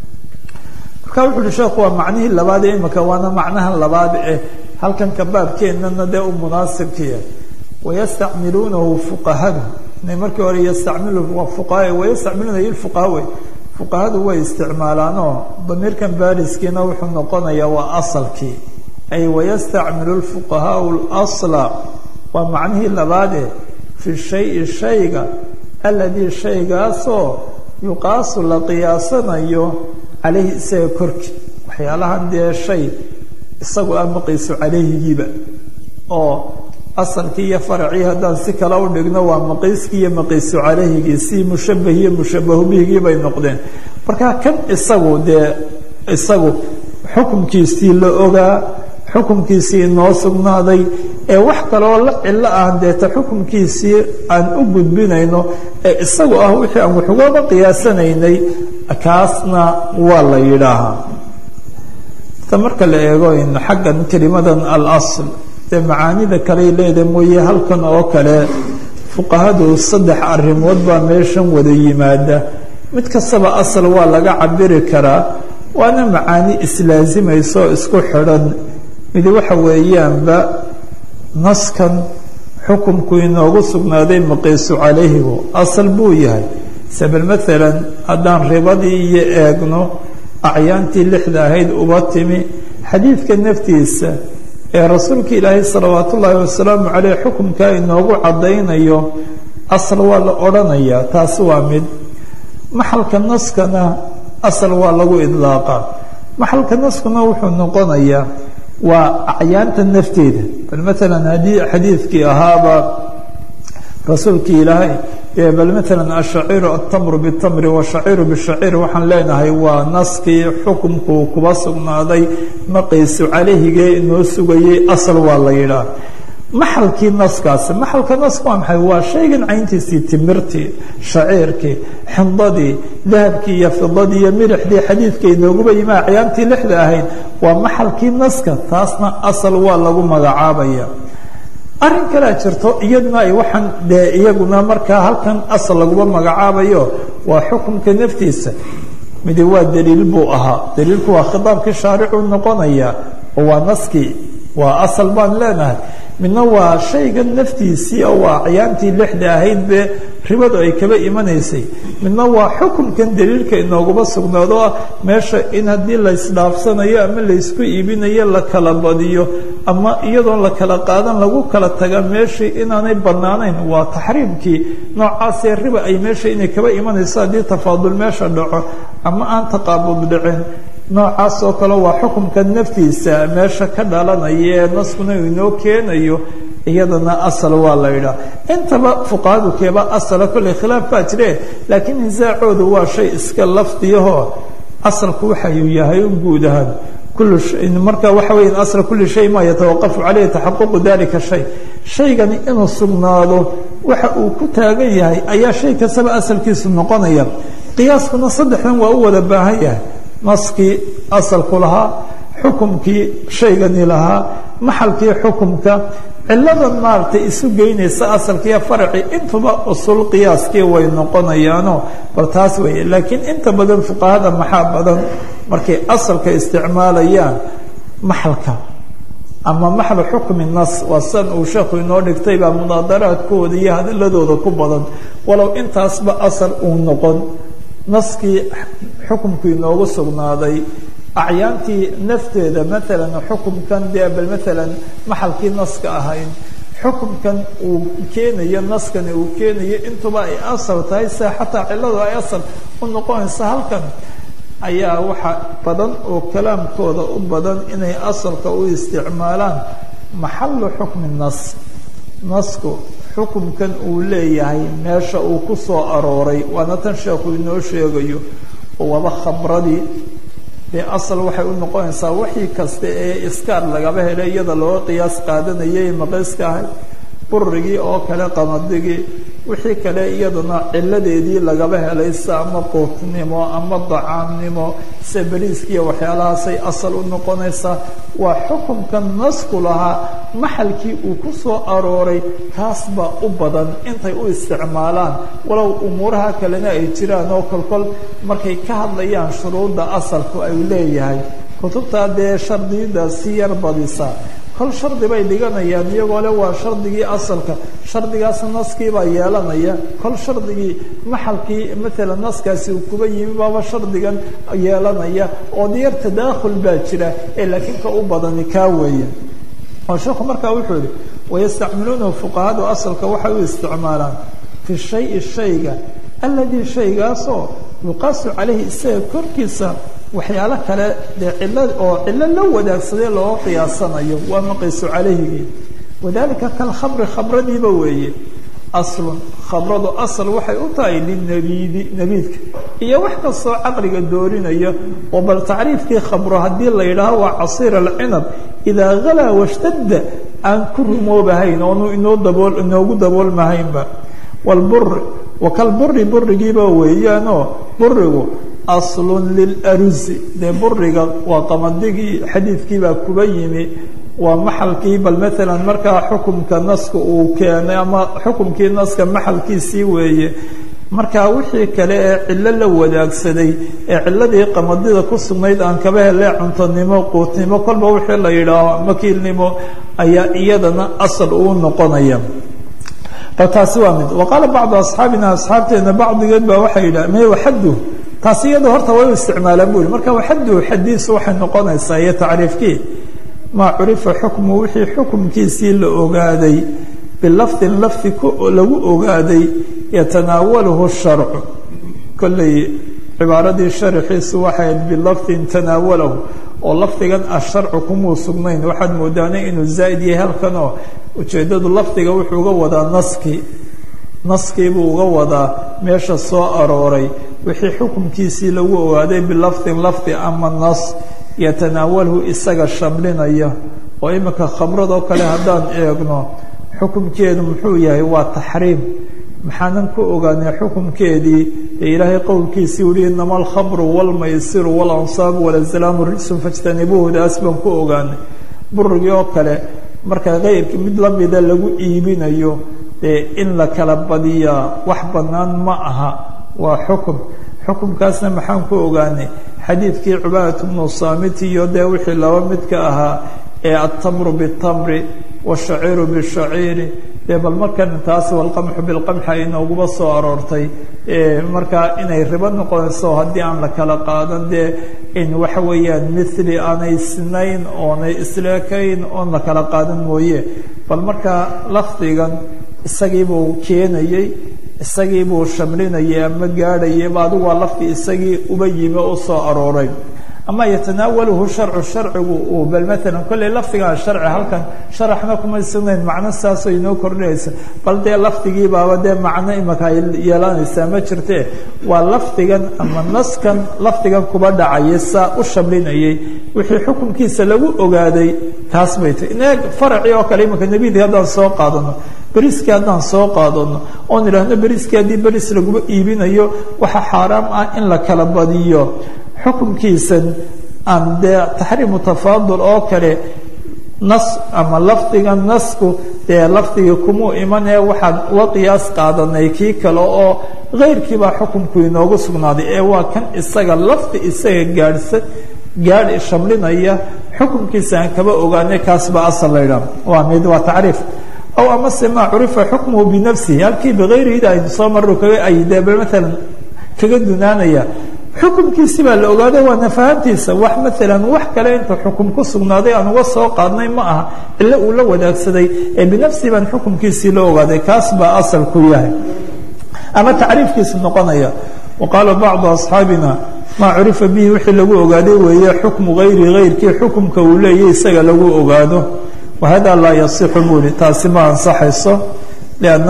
S2: marka wuxu uhi sheekhu waa macnihii labaad ee imaka waana macnaha labaad eh halkan ka baabkeennana dee u munaasibkiya wayastacmiluunahu fuqahadu markii hore yastacmilu fuqaha wayastacmiluuna ilfuqaha wey fuqahadu way isticmaalaanoo damiirkan baariskiina wuxuu noqonayaa waa asalkii ay wayastacmilu lfuqahaau lasla waa macnihii labaade fi shayi shayga aladii shaygaasoo yuqaasu la qiyaasanayo caleyhi isaga korki waxyaalahan dee shay isagu a maqiisu caleyhigiiba oo asalkii iyo faracii haddaan si kale u dhigno waa maqiiskii iyo maqiisu caleyhigii si mushabah iyo mushabahu bihigii bay noqdeen marka kan isagu dee isagu xukumkiisii la ogaa xukumkiisii inoo sugnaaday ee wax kaleoo la cilo aan deeta xukumkiisii aan u gudbinayno ee isagu ah wixii aan wax ugaba qiyaasanaynay kaasna waa la yidhaahaa ta marka la eego in xaggan kelimadan alasl dee macaanida kaley leedahay mooye halkan oo kale fuqahadu saddex arrimood baa meeshan wada yimaada mid kastaba asal waa laga cabiri karaa waana macaani islaazimayso isku xidhan midi waxa weeyaanba naskan xukumku inoogu sugnaaday maqiisu calayhigu asal buu yahay sabel maalan haddaan ribadii iyo eegno acyaantii lixda ahayd uba timi xadiidka naftiisa ee rasuulka ilaahay salawaatu ullaahi wasalaamu caleyh xukumkaa inoogu caddaynayo asal waa la odhanayaa taasi waa mid maxalka naskana asal waa lagu idlaaqaa maxalka naskuna wuxuu noqonayaa waa acyaanta nafteeda bal maalan haddii xadiidkii ahaaba rasuulkii ilaahay bal maalan ashaciiru altamru bitamri washaciiru bishaciir waxaan leenahay waa naskii xukumkuu kuba sugnaaday maqiisu calayhigee inoo sugayay asal waa la yidhaah maxalkii naskaasi maxalka naska waa maxay waa shaygan cayntiisii timirtii shaciirkii xindadii dahabkii iyo fidadii iyo milixdii xadiidka inooguba yimi acyaantii lixda ahayd waa maxalkii naska taasna asal waa lagu magacaabaya arrin kalea jirto iyaduna ay waxaan dee iyaguna markaa halkan asal laguma magacaabayo waa xukunka naftiisa midi waa daliil buu ahaa daliilku waa khitaabkii shaaricuu noqonaya oo waa naskii waa asal baan leenahay midna waa shayga naftiisii oo waa acyaantii lixda ahayd be ribadu ay kaba imanaysay midna waa xukunkan daliilka inooguma sugnaado ah meesha in haddii laysdhaafsanayo ama laysku iibinayo la kala badiyo ama iyadoon la kala qaadan lagu kala taga meeshii inaanay bannaanayn waa taxriimkii noocaasee riba ay meesha inay kaba imanayso haddii tafaadul meesha dhaco ama aan taqaabud dhicin noocaas oo kale waa xukunka naftiisa meesha ka dhalanaya ee naskuna inoo keenayo iyadana asal waa la yidhaah intaba fuqahadu keeba asala kolley khilaaf baa jire laakiin nisaacoodu waa shay iska lafdiyaho asalku waxayuu yahay un guud ahaan kullu marka waxa weya asla kulli shay maa yatawaqafu caleyhi taxaququ dalika shay shaygani inuu sugnaado waxa uu ku taagan yahay ayaa shay kastaba asalkiisu noqonaya qiyaaskuna saddexdan waa u wada baahan yahay naskii asalku lahaa xukumkii shaygani lahaa maxalkii xukumka ciladan maaragtay isu geynaysa asalkiiyo farci intuba usul qiyaaskii way noqonayaano bal taas weeye laakiin inta badan fuqahada maxaa badan markay asalka isticmaalayaan maxalka ama maxlu xukmi nas waa san uu sheekhu inoo dhigtay baa munaadaraadkooda iyo hadaladooda ku badan walow intaasba asal uu noqon naskii xukumku inoogu sugnaaday acyaantii nafteeda maalan xukumkan dee bal maalan maxalkii naska ahayn xukumkan uu keenayo naskani uu keenayo intuba ay asal tahay se xataa ciladu ay asal u noqonaysa halkan ayaa waxa badan oo kalaamkooda u badan inay asalka u isticmaalaan maxalu xukmi nas nasku xukumkan uu leeyahay meesha uu ku soo arooray waana tan sheekhu inoo sheegayo oo waba khabradii dee asal waxay u noqonaysaa wixii kasta ee iskaar lagaba helay iyada loo qiyaas qaadanayay maqayska ahay burigii oo kale qamadigii wixii kale iyaduna ciladeedii lagaba helay se ama quutnimo ama dacaamnimo se beriiskiiyo waxyaalahaasay asal u noqonaysaa waa xukumka nasku lahaa maxalkii uu ku soo arooray kaasba u badan intay u isticmaalaan walow umuuraha kalena ay jiraan oo kolkol markay ka hadlayaan shuruudda asalku ay leeyahay kutubtaa dee shardiyada si yar badisa kol shardi bay dhiganayaan iyagoo le waa shardigii asalka shardigaasna naskiibaa yeelanaya kol shardigii maxalkii maalan naskaasi uu kuba yimi baaba shardigan yeelanaya oo diyar tadaakhul baa jira ee laakiin ka u badani kaa weeye oo sheekhu markaa wuxuu yihi wayastacmiluunahu fuqahadu asalka waxay u isticmaalaan fi shayi shayga alladii shaygaasoo yuqaasu calayhi isaga korkiisa waxyaalo kale dee cilo oo cilo la wadaagsadee loo qiyaasanayo waa maqiisu calayhigii wadalika kalkhamri khamradiiba weeye aslun khamradu asal waxay u tahay linabiidi nabiidka iyo wax kastoo caqliga doorinaya oo bal tacriifkii khamro haddii la yidhaaho waa casiir alcinab idaa halaa washtadda aan ku rumoobahayn oonu inoo dabool inoogu daboolmahaynba walburi wakalburi burigiiba weeyaanoo burigu aslun lilarusi dee buriga waa qamadigii xadiidkiibaa kuba yimi waa maxalkii bal maalan markaa xukumka naska uu keenay ama xukumkii naska maxalkiisii weeye marka wixii kale ee cillo la wadaagsaday ee ciladii qamadida ku sugnayd aan kaba hele cuntonimo quutnimo kolba wixii la yidhaaho makiilnimo ayaa iyadana asal uu noqonaya. taasi waa mid. waqaala bacdu asxaabina asxaabteena bacdigeed baa waxay yidhaha me waxaddu taasi iyado horta way u isticmaalaan buri marka waxaddu xadiisu waxay noqonaysaa iyo tacriifkii maa curifa xukmu wixii xukumkiisii la ogaaday bilafdin lafdi lagu ogaaday yatanaawaluhu sharcu kolley cibaaradii sharxiisu waxay ahayd bilafdin tanaawalahu oo lafdigan asharcu kumuu sugnayn waxaad moodaanay inuu zaa'id yahay halkan oo ujeeddadu lafdiga wuxuu uga wadaa naskii naskii buu uga wadaa meesha soo arooray wixii xukumkiisii lagu ogaaday bilafdin lafdi ama nas yatanaawalahu isaga shamlinaya oo iminka khamradoo kale haddaan eegno xukumkeedu muxuu yahay waa taxriim maxaanan ku ogaanay xukumkeedii ee ilaahay qowlkiisii uhi inama alkhamru walmaysiru waalansaabu walazlaamu risun fajtanibuuhu daas baan ku ogaanay burigii oo kale marka keyrkii mid lamida lagu iibinayo ee in la kala badiyaa wax bannaan ma aha waa xukum xukumkaasna maxaan ku ogaanay xadiidkii cubaadat bnu saamit iyo dee wixii laba midka ahaa ee altamru bitamri washaciiru bishaciiri dee bal markan taas walqamxu bilqamxi ay nooguba soo aroortay markaa inay ribo noqonayso haddii aan la kala qaadan dee in waxa weeyaan mithli aanay sinayn oonay isleekayn oon la kala qaadan mooye bal markaa lafdigan isagiibuu keenayey isagiibuu shamlinayay ama gaadhayay ba adigu waa lafdi isagii uba yimi u soo arooray ama yatanaawaluhu sharcu sharcigu uu bal maalan kolley lafdigaan sharci halkan sharaxna kuma sugnayn macno saasoo inoo kordhinaysa bal dee lafdigii baaba dee macno imaka ay yeelanaysaa ma jirtee waa lafdigan ama naskan lafdigan kuba dhacaya saa u shamlinayay wixii xukunkiisa lagu ogaaday taas bay tahy ineeg faracii oo kale imanka nebidii haddaan soo qaadano beriskii haddaan soo qaadano oon idhaahno beriskii haddii beris laguba iibinayo waxaa xaaraam ah in la kala badiyo xukumkiisan aan dee taxriimu tafaadul oo kale nas ama lafdiga nasku dee lafdigii kumuu iman ee waxaan uga qiyaas qaadanay kii kale oo keyrkiibaa xukumku inoogu sugnaaday ee waa kan isaga lafdi isaga gaadhsa gaadh shamlinaya xukumkiisa aan kaba ogaanay kaas baa asal la ydhaha waa mid waa tacriif aw amase maa curifa xukmuhu binafsihi halkii bikayrihida aynu soo marro kaga ay dee bal maalan kaga dunaanaya xukumkiisi baa la ogaaday waa nafahantiisa wax maalan wax kale inta xukum ku sugnaaday aan uga soo qaadnay ma aha ila uu la wadaagsaday ee binafsi baan xukumkiisii la ogaaday kaas baa asal ku yahay ama tacriifkiisa noqonaya waqaala bacdu asxaabina maa curifa bihi wixii lagu ogaaday weeye xukmu hayri hayrkii xukumka uu leeyahy isaga lagu ogaado wahada laa yasixu buuli taasi ma ansaxayso lianna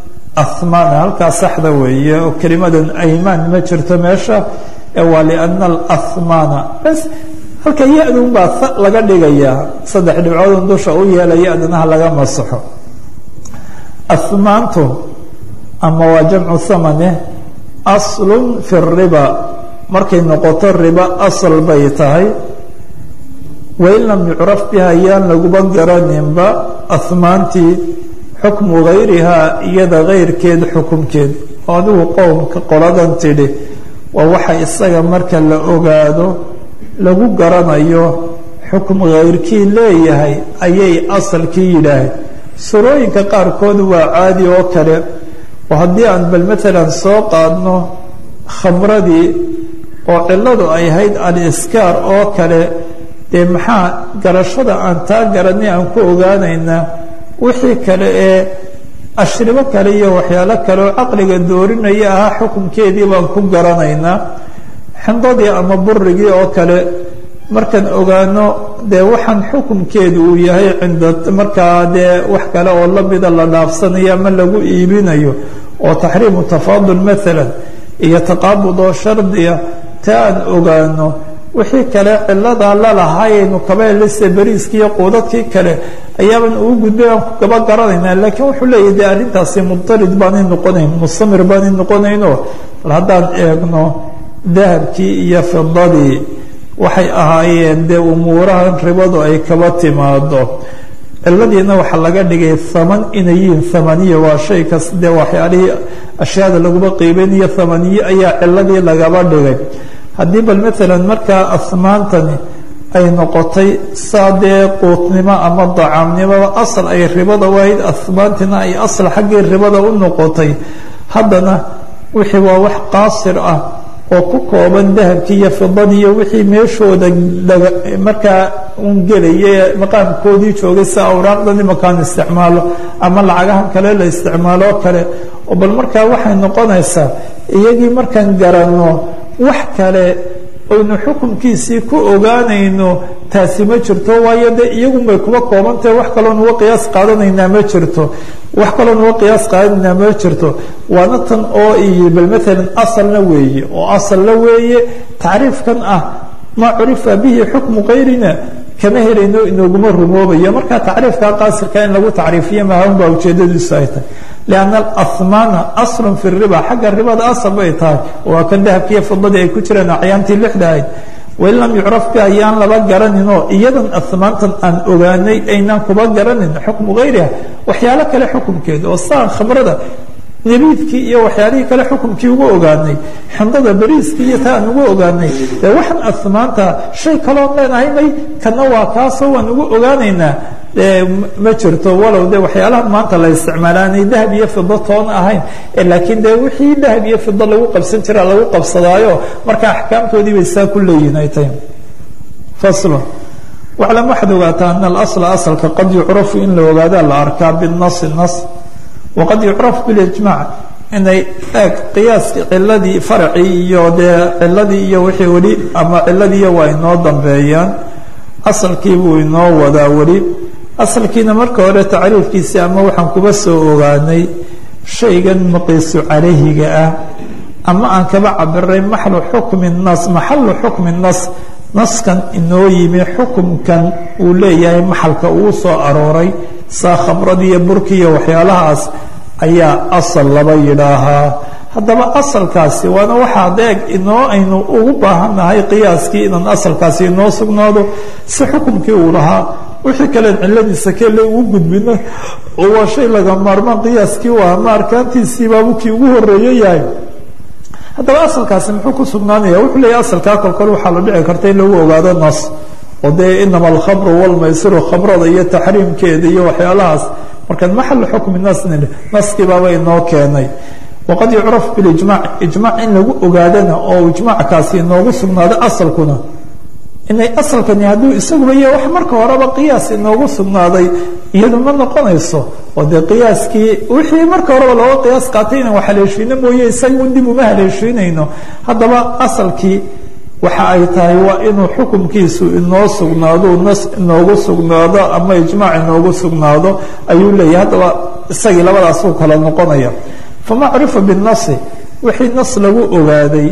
S2: ahmaana halkaa saxda weeye oo kelimadan aymaan ma jirto meesha ee waa liana alahmaana bas halka ya-dun baa laga dhigayaa saddex dhibcoodun dusha u yeela ya-danaha laga masaxo ahmaantu ama waa jamcu thamane aslun fi riba markay noqoto riba asal bay tahay wain lam yucraf biha yaan laguba garaninba ahmaantii xukmu hayrihaa iyada kayrkeed xukumkeed oo adigu qowmka qoladan tidhi waa waxa isaga marka la ogaado lagu garanayo xukm hayrkii leeyahay ayay asalkii yidhaaheen surooyinka qaarkood waa caadi oo kale oo haddii aan bal maalan soo qaadno khamradii oo cilladu ay ahayd aliskaar oo kale dee maxaa garashada aan taa garanay aan ku ogaanaynaa wixii kale ee ashribo kale iyo waxyaalo kale oo caqliga doorinaya ahaa xukunkeedii baan ku garanaynaa xindadii ama burigii oo kale markaan ogaano dee waxaan xukunkeedu uu yahay cinda markaa dee wax kale oo lamida la dhaafsanayo ama lagu iibinayo oo taxriimu tafaadul maalan iyo taqaabud oo shardiya ta aan ogaano wixii kale ciladaa lalahaayaynu kabeelise beriiskiiyo quudadkii kale ayaaban ugu gudbay aan kaba garanaynaa laakiin wuxuu leeyahy dee arrintaasi mubtarid baanay noqonayn mustamir baanay noqonayno bal haddaan eegno dahabkii iyo fidadii waxay ahaayeen dee umuurahan ribadu ay kaba timaado ciladiina waxaa laga dhigay haman inay yihiin thamaniya waa shay kas dee waxyaalihii ashyaada laguma qiibeynayo thamaniye ayaa ciladii lagaba dhigay haddii bal maalan markaa asmaantani ay noqotay saa dee quutnimo ama dacaamnimoba asal ay ribada wahayd asmaantina ay asal xaggii ribada u noqotay haddana wixii waa wax qaasir ah oo ku kooban dahabkii iyo fidadii iyo wixii meeshooda markaa un gelaya maqaamkoodii joogay si awraaqdan imakaan isticmaalo ama lacagahan kale la isticmaalo kale oo bal markaa waxay noqonaysaa iyagii markaan garanno wax kale oynu xukunkiisii ku ogaanayno taasi ma jirto waayo de iyagunbay kuba koobantahay wax kaloon uga qiyaas qaadanaynaa ma jirto wax kaloon uga qiyaas qaadanaynaa ma jirto waana tan oo iyo bal maalan asalna weeye oo asalna weeye tacriifkan ah maa curifa bihi xukmu kayrina kama helayno inooguma rumoobayo marka tacriifkaa qaasirka in lagu tacriifiyo mahan baa ujeedadiisu ay tahay lianna alasmaana aslun fi riba xagga ribada asal bay tahay waa kan dahabkiiyo fidadii ay ku jiraan acyaantii lixda ahayd wain lam yucraf bi ayaan laba garaninoo iyadan asmaantan aan ogaanay aynaan kuba garanin xukmu kayriha waxyaalo kale xukumkeeda oo saan khamrada nabiidkii iyo waxyaalihii kale xukumkii ugu ogaanay xindada beriiskii iyo ta aan ugu ogaanay dee waxaan asmaanta shay kaloon leenahay may kana waa kaasoo waan ugu ogaanaynaa ma jirto walow de waxyaalaha maanta la isticmaalaanay dahab iyo fido toona ahayn laakiin de wixii dahab iyo fido lagu qabsan jira lagu qabsadaayo marka axkaamtoodii bay saa ku leeyihin ay tahay faslo waclam waxaad ogaataa ana alasla asalka qad yucrafu in la ogaadaa la arkaa binasi nas waqad yucraf bilijmac inay eeg qiyaaskii ciladii faracii iyo dee ciladii iyo wixii weli ama ciladiiyo waa inoo dambeeyaan asalkii buu inoo wadaa weli asalkiina marka hore tacriifkiisii ama waxaan kuba soo ogaanay shaygan maqiisu calayhiga ah ama aan kaba cabiray maxlu xukmi nas maxalu xukmi nas naskan inoo yimi xukumkan uu leeyahay maxalka uu soo arooray saa khamradii iyo burkii iyo waxyaalahaas ayaa asal laba yidhaahaa haddaba asalkaasi waana waxaa deeg inoo aynu ugu baahannahay qiyaaskii inaan asalkaasi inoo sugnaado si xukumkii uu lahaa wixii kalen ciladiisa kele ugu gudbino oo waa shay laga maarmaan qiyaaskii waa ama arkaantiisii baabu kii ugu horeeyo yahay haddaba asalkaasi muxuu ku sugnaanaya wuxuu leeyahy asalkaa kolkol waxaa la dhici karta in lagu ogaado nas oo dee inama alkhamru walmaysiru khamrada iyo taxriimkeeda iyo waxyaalahaas markaan maxal xukmi nas naskii baaba inoo keenay waqad yucraf bilijmac ijmac in lagu ogaadana oo ijmackaasi inoogu sugnaado asalkuna inay asalkani hadduu isaguba yahay wax marka horeba qiyaas inoogu sugnaaday iyadu ma noqonayso oo dee qiyaaskii wixii marka horeba looga qiyaas qaatay inaan wax haleeshiino mooye isagun dib uma haleeshiinayno haddaba asalkii waxa ay tahay waa inuu xukumkiisu inoo sugnaado nas inoogu sugnaado ama ijmaac inoogu sugnaado ayuu leeyahay haddaba isagii labadaasuu kala noqonaya fama crifa binasi wixii nas lagu ogaaday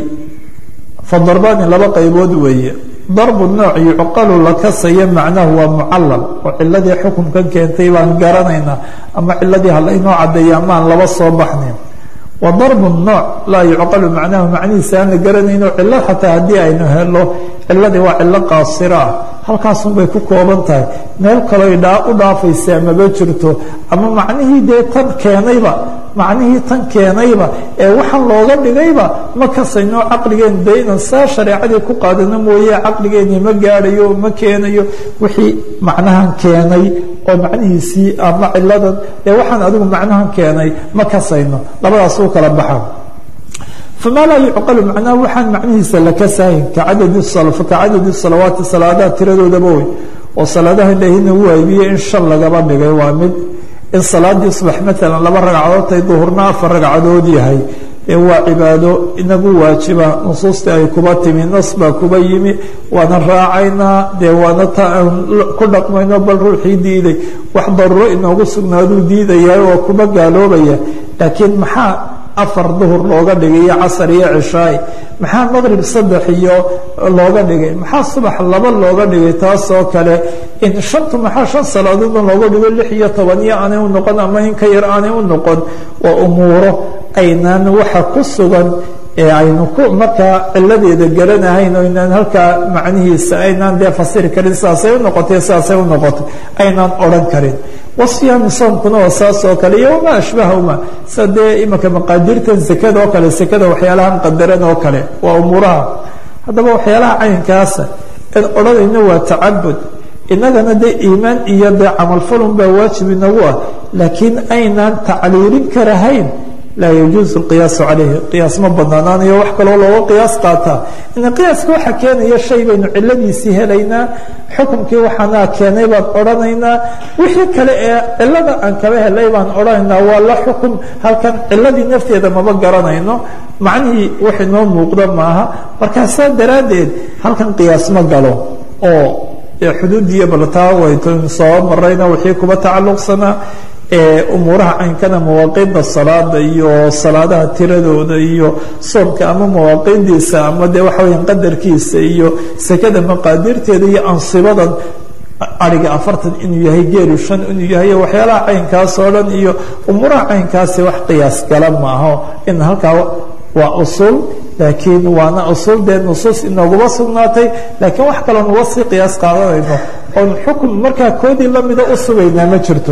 S2: fadarbani laba qaybood weeye darbu nooc yucqalu la kasaya macnahu waa mucallal oo ciladii xukumkan keentay baan garanaynaa ama ciladii halaynoo cadeeya amaan laba soo baxnayn wa darbu nooc laa yucqalu macnahu macnihiisa aan la garanayno cilo xataa haddii aynu helo ciladii waa cilo qaasira ah halkaasun bay ku kooban tahay meel kaloo u dhaafaysaa maba jirto ama macnihii dee tan keenayba macnihii tan keenayba ee waxaan looga dhigayba ma kasayno caqligeen dee inaan saa shareecadii ku qaadano mooye caqligeeni ma gaadhayo ma keenayo wixii macnahan keenay oo macnihiisii ama ciladan ee waxaan adigu macnahan keenay ma kasayno labadaas u kala baxaan فما لا يعقل معناه waxaan macnihiisa la kasayn ka cadadi salaf ka cadadi salawaat salaadaha tiradooda booy oo salaadaha ilaahay uu aybiye in shal laga dhigay waa mid in salaadii subax mesela laba ragcadood ay duhurna afar ragcadood yahay ee waa cibaado inagu waajiba nusuusta ay kuba timi nasba kuba yimi waana raacayna de waana ku dhaqmayno bal ruuxii diiday wax darro inoogu sugnaado diidaya oo kuba gaaloobaya laakiin maxaa afar duhur looga dhigay iyo casar iyo cishaay maxaa maqrib saddex iyo looga dhigay maxaa subax laba looga dhigay taasoo kale in shantu maxaa shan salaadood looga dhigo lix iyo toban iyo aanay u noqon ama in ka yar aanay u noqon waa umuuro aynaan waxa ku sugan ee aynu ku markaa ciladeeda garanahayn o inaan halkaa macnihiisa aynaan dee fasiri karin sidaasay u noqotay sidaasay u noqotay aynaan odhan karin wasiyaami soomkuna waa saas oo kale iyo wamaa ashbahahuma sida dee imanka maqaadirtan sekada oo kale sekada waxyaalahan qadaran oo kale waa umuuraha haddaba waxyaalaha caynkaasa en odhanayna waa tacabud inagana dee iimaan iyo dee camalfalun baa waajib inagu ah laakiin aynaan tacliilin karahayn laa yajuusu alqiyaasu calayhi qiyaas ma banaanaanayo wax kaloo looga qiyaas qaataa ina qiyaaska waxa keenaya shay baynu ciladiisii helaynaa xukumkii waxaanaa keenay baan odhanaynaa wixii kale ee cilada aan kaba helay baan odhanaynaa waa la xukum halkan ciladii nafteeda maba garanayno macnihii wax inoo muuqda maaha markaasaa daraaddeed halkan qiyaas ma galo oo xuduudiiyo baltaa waytaynu soo marayna wixii kuba tacalluqsanaa umuuraha caynkana mawaaqiidda salaada iyo salaadaha tiradooda iyo soomka ama mawaaqiiddiisa ama dee waxa weya qadarkiisa iyo sekada maqaadirteeda iyo ansibadan ariga afartan inuu yahay geelu shan inuu yahay waxyaalaha caynkaas oo dhan iyo umuuraha caynkaasi wax qiyaas gala maaho in halkaa waa usul laakiin waana usul dee nusuus inooguba sugnaatay laakiin wax kaloo nuga sii qiyaas qaadanayno oon xukun markaa koodii lamida u sugaynaa ma jirto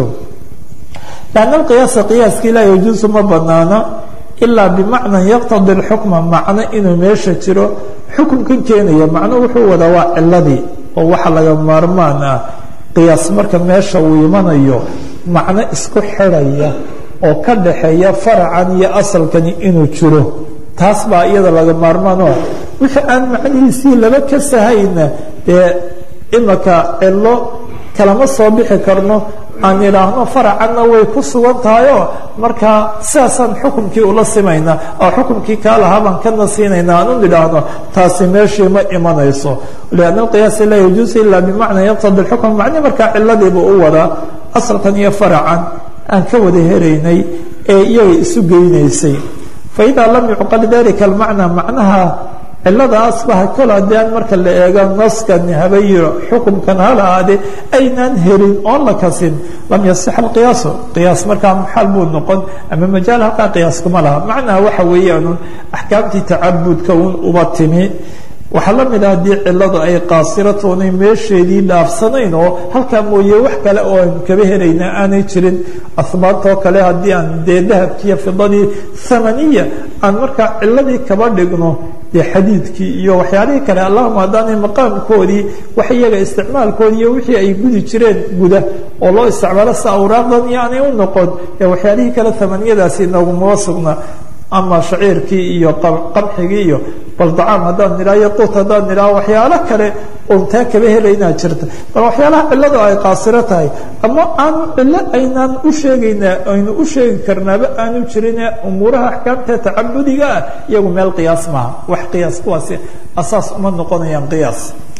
S2: لأن القياس قياaskii laa يجuuز ma banaana إilaa بمacنa يqتضي الحكمa macno inuu meesha jiro xukunkan keenaya macno wuxuu wadaa waa ciladii oo waxa laga maarmaan ah qiyaas marka meesha uu imanayo macno isku xidhaya oo ka dhaxeeya faracan iyo asalkani inuu jiro taas baa iyada laga maarmaano wixii aan macnihiisii laba ka sahayna dee imaka cilo kalama soo bixi karno aan idhaahno faracanna way ku sugan tahayoo markaa sidaasaan xukumkii ula simayna oo xukumkii kaa lahaa baan kana siinayna aan u idhaahno taasi meeshii ma imanayso lianna alqiyaasa laa yajuusu ilaa bimacnaa yaqtadi lxukm macni markaa ciladiiba u wadaa asalkan iyo faracan aan ka wada helaynay ee iyaga isu geynaysay faidaa lam yucqal dalika almacnaa macnaha ciladaas baha kol haddii aan marka la eego naskan habayiro xukumkan halahaade aynaan helin oon la kasin lam yasix alqiyaasu qiyaas markaa maxal buu noqon ama majaal halkaa qiyaas kuma laha macnaha waxa weeyaanun axkaamtii tacabudka un uba timi waxaa la mid ah haddii ciladu ay qaasiratoonay meesheedii dhaafsanayn oo halkaa mooye wax kale oo aan kaba helayna aanay jirin ahbaantoo kale haddii aan dee dahabkiiyo fidadii thamaniya aan markaa ciladii kaba dhigno dee xadiidkii iyo waxyaalihii kale allahuma haddaanay maqaamkoodii wax iyaga isticmaalkoodii iyo wixii ay gudi jireen guda oo loo isticmaalo sa awraaqdan iyo aanay u noqon ee waxyaalihii kale thamaniyadaasi noogumaba sugna ama shaciirkii iyo qamxigii iyo baldacaam haddaan nidhaha iyo quut haddaan nidhaha waxyaalo kale oon taa kaba helaynaa jirta bal waxyaalaha ciladu ay qaasiro tahay ama aanu cilo aynaan u sheegaynaa aynu u sheegi karnaaba aanu jirine umuuraha axkaamta tacabudiga ah iyagu meel qiyaas maaha wax qiyaas kuwaasi asaas uma noqonayaan qiyaas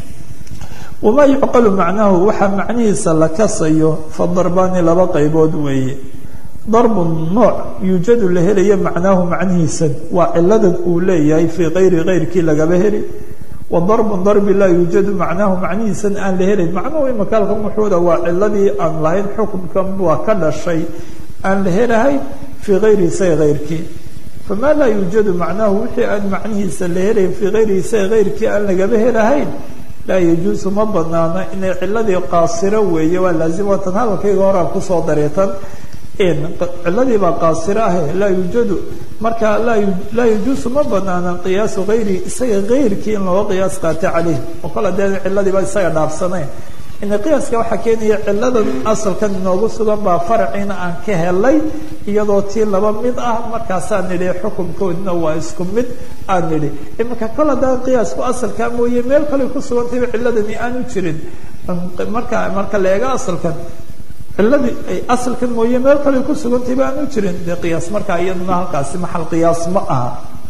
S2: wamaa yucqalu macnahu waxaa macnihiisa la kasayo fadarbaani laba qaybood weeye darbu nooc yuujadu la helayo macnaahu macnihiisa waa ciladan uu leeyahay fii kayri kayrkii lagaba heli wa darbun darbi laa yuujadu macnaahu macnihiisan aan la helayn macnuhu imakaalkan wuxuuda waa ciladii aan lahayn xukunkan waa ka dhashay aan la helahayn fii kayri isaga kayrkii famaa laa yuujadu macnaahu wixii aan macnihiisa la helayn fii kayri isaga kayrkii aan lagaba helahayn laa yajuusu ma banaana inay ciladii qaasiro weeye waa laazim waatan hadalkayga horaan kusoo dareetan ciladii baa qaasiro ahe laa yuujadu marka laa yajuusu ma banaana qiyaasu ayri isaga kayrkii in looga qiyaas qaata caleyh oo kale dee ciladiiba isaga dhaafsanayn ina qiyaaska waxaa keenaya ciladan asalkan inoogu sugan baa faraciina aan ka helay iyadoo tii laba mid ah markaasaan nidhi xukunkoodina waa isku mid aan nidhi imanka kol haddaan qiyaasku asalkaa mooye meel kale ku sugantayba ciladani aanu jirin marka marka la eego asalkan ciladii ay asalkan mooye meel kale ku sugantay ba aanu jirin dee qiyaas markaa iyaduna halkaasi maxal qiyaas ma aha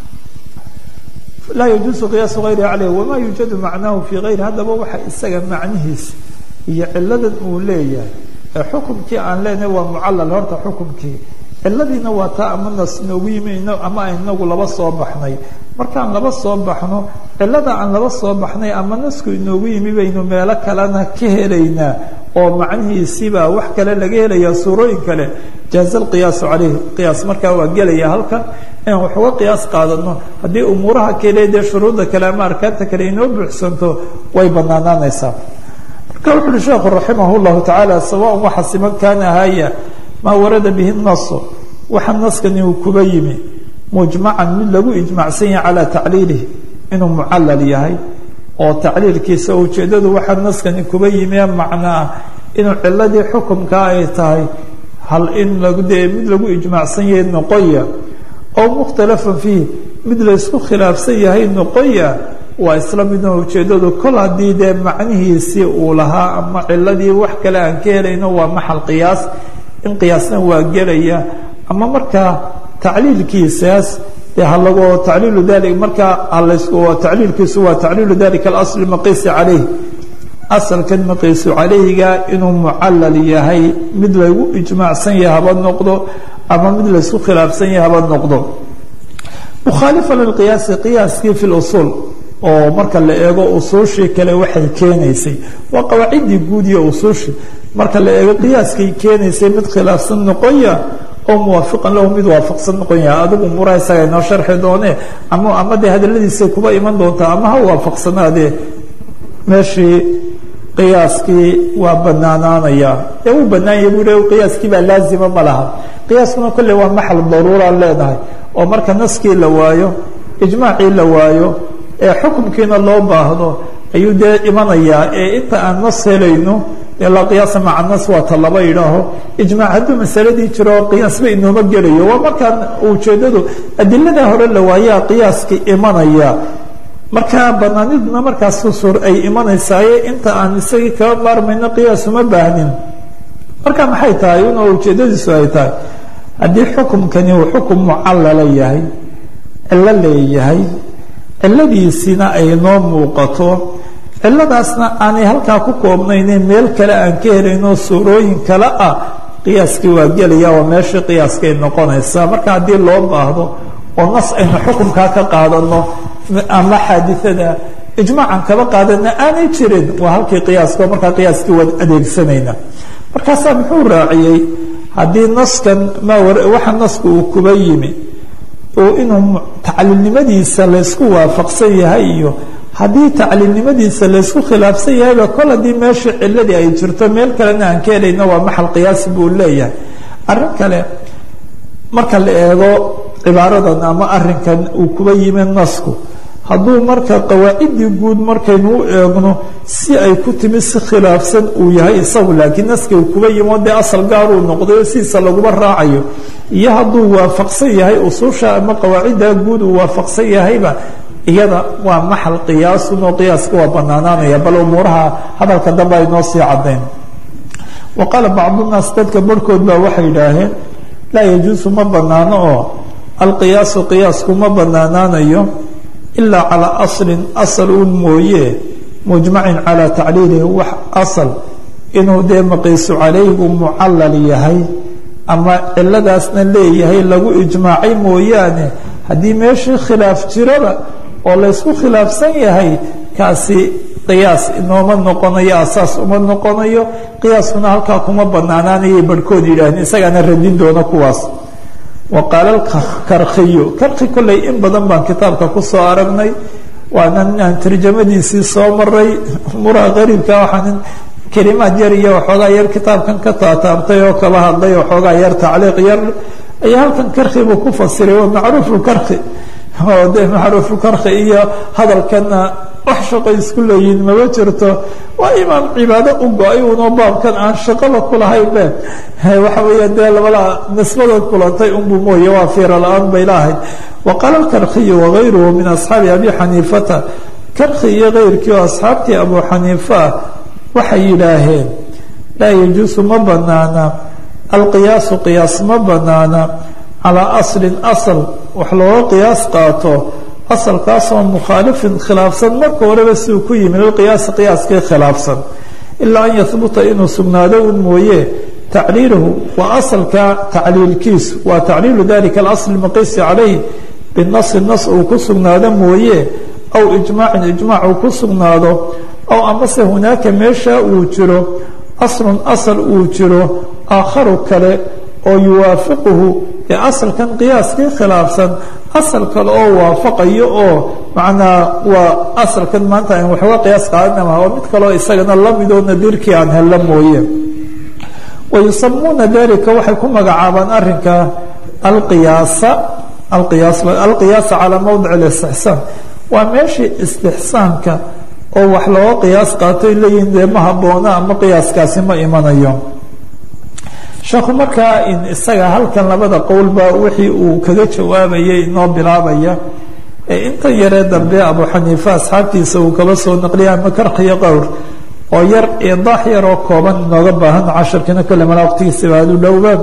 S2: laa yajuusu qiyaasu hayri caleyh wamaa yuujadu macnaahu fii hayri haddaba waxa isaga macnihiisa iyo ciladan uu leeyahay ee xukumkii aan leenahay waa mucallal horta xukumkii ciladiina waa taa ama nas noogu yimayno ama inagu laba soo baxnay markaan laba soo baxno cilada aan laba soo baxnay ama nasku inoogu yimi baynu meelo kalena ka helaynaa oo macnihiisiibaa wax kale laga helayaa suurooyin kale jaaza alqiyaasu caleyhi qiyaas markaa waa gelaya halkan inaan wax uga qiyaas qaadano haddii umuuraha kale dee shuruudda kale ama arkaanta kale inoo buuxsanto way banaanaanaysaa marka wuxu uhi sheekhu raximah llahu tacaala sawaan waxa siman kaana haya maa warada bihi nasu waxa naskani uu kuba yimi mujmacan mid lagu ijmacsan yahay calaa tacliilihi inuu mucallal yahay oo tacliilkiisa ujeedadu waxaa naskani kuba yimi macno ah inuu ciladii xukumkaa ay tahay hal in lagu dee mid lagu ijmacsan yahay noqoya oo mukhtalafan fiih mid laysku khilaafsan yahay noqoya waa isla midna ujeedadu kol haddii dee macnihiisii uu lahaa ama ciladii wax kale aan ka helayno waa maxal qiyaas in qiyaasna waa gelaya ama markaa tacliilkiisaas dee halago tacliilu dali markaa halaysku tacliilkiisu waa tacliilu dalika alasl maqiisi caleyh asalkan maqiisu caleyhiga inuu mucallal yahay mid lagu ijmaacsan yahay haba noqdo ama mid laysku khilaafsan yahay haba noqdo mukhaalifan lilqiyaasi qiyaaskii fi lusuul oo marka la eego usuushii kale waxay keenaysay waa qawaaciddii guud iyo usuushii marka la eego qiyaaskay keenaysay mid khilaafsan noqoya oo muwaafiqan lahu mid waafaqsan noqon yahay adigu umuuraha isaga inoo sharxi doone ama ama dee hadaladiisa kuba iman doontaa ama ha waafaqsanaadee meeshii qiyaaskii waa banaanaanaya ee uu banaanyay buu le qiyaaskii baa laazima ma laha qiyaaskuna kolle waa maxal daruuraan leenahay oo marka naskii la waayo ijmaacii la waayo ee xukumkiina loo baahdo ayuu dee imanayaa ee inta aan nas helayno dee laa qiyaasa maca nas waa ta laba idhaaho ijmaac hadduu masaladii jiro qiyaasba inooma gelayo waa markaan ujeedadu adiladaa hore la waayaa qiyaaskii imanaya markaa banaaniduna markaas susur ay imanaysaaye inta aan isagii kaba maarmayno qiyaas uma baahnin marka maxay tahay in ujeedadiisu ay tahay haddii xukumkani uu xukum mucallala yahay cilo leeyahay ciladiisina ay noo muuqato ciladaasna aanay halkaa ku koobnaynin meel kale aan ka helayno suurooyin kale ah qiyaaskii waa gelaya waa meeshii qiyaaskay noqonaysaa marka haddii loo baahdo oo nas aynu xukumkaa ka qaadano ama xaadithada ijmaacan kaba qaadana aanay jirin waa halkii qiyaaska markaa qiyaaskii waan adeegsanayna markaasaa muxuu raaciyey haddii naskan ma waxa naska uu kuba yimi oo inuu tacliilnimadiisa laysku waafaqsan yahay iyo haddii tacliilnimadiisa laysku khilaafsan yahayba kol haddii meeshii ciladii ay jirto meel kalena aan ka helayno waa maxal qiyaasi buu leeyahay arrin kale marka la eego cibaaradan ama arrinkan uu kuba yimi nasku hadduu marka qawaacidii guud markaynu u eegno si ay ku timi si khilaafsan uu yahay isagu laakiin naska uu kuba yimi oo dee asal gaaruu noqday oo sidiisa laguma raacayo iyo hadduu waafaqsan yahay usuusha ama qawaaciddaa guud uu waafaqsan yahayba iyada waa maxal qiyaasun oo qiyaaska waa banaanaanaya bal umuuraha hadalka dambe ay noo sii cadayn wa qaala bacdunaas dadka barhkood baa waxay idhaaheen laa yajuusu ma banaano oo alqiyaasu qiyaasku ma banaanaanayo ilaa calaa aslin asal uun mooye mujmacin calaa tacliilihi wax asal inuu dee maqiisu calayhigu mucallal yahay ama ciladaasna leeyahay lagu ijmaacay mooyaane haddii meeshii khilaaf jiraba oo laysku khilaafsan yahay kaasi qiyaas inooma noqonayo asaas uma noqonayo qiyaaskuna halkaa kuma banaanaanayay barhkood yidhaaheen isagaana radin doona kuwaas wa qaala karkhiyu karkhi kolley in badan baan kitaabka kusoo aragnay waana inaan tarjamadiisii soo maray umuuraha qariibka waxaan kelimaad yar iyo waxoogaa yar kitaabkan ka taataabtay oo kaba hadlay waxoogaa yar tacliiq yar ayaa halkan karkhi buu ku fasiray waa macruufu karkhi oo dee macruufu karkhi iyo hadalkana wax shaqo isku leeyihin maba jirto waa imaam cibaado u go-ay unoo baabkan aan shaqaba kulahayn be waxa weeya dee labada nisbada kulantay unbu mooye waa fiira la-aan bay laahayd wa qaala alkarkhiyu wagayruhu min asxaabi abi xaniifata karkhi iyo keyrkii oo asxaabtii abu xaniifa waxay yidhaaheen laa yajuusu ma banaana alqiyaasu qiyaas ma banaana calaa aslin asal wax looga qiyaas qaato asalkaasoo mukhaalifin khilaafsan marka horeba siuu ku yimid alqiyaasi qiyaaskii khilaafsan ilaa an yahbuta inuu sugnaado un mooye tacliiluhu waa asalka tacliilkiisu waa tacliilu dalika alasl lmaqisi calayh binasi nas uu ku sugnaado mooye aw ijmaacin ijmaac uu ku sugnaado aw amase hunaaka meesha uu jiro aslun asal uu jiro aakharu kale oo yuwaafiquhu ee asalkan qiyaaskii khilaafsan asal kale oo waafaqayo oo macnaa waa asalkan maanta aan waxooga qiyaas qaadanama waa mid kaleo isagana lamidoo nadiirkii aan hella mooye wayusamuuna dalika waxay ku magacaabaan arinka alqiyaasa alqiyaas alqiyaasa calaa mawdic alistixsaan waa meeshii istixsaanka oo wax looga qiyaas qaato ay leeyihin dee ma habboona ama qiyaaskaasi ma imanayo sheekhu markaa in isaga halkan labada qowlba wixii uu kaga jawaabayay inoo bilaabaya ee intan yaree dambe abu xaniifa asxaabtiisa uu kaba soo naqliya ama karqiyo qowr oo yar idaax yar oo kooban inooga baahan casharkina kale mala waqtigiisa baad u dhowbaan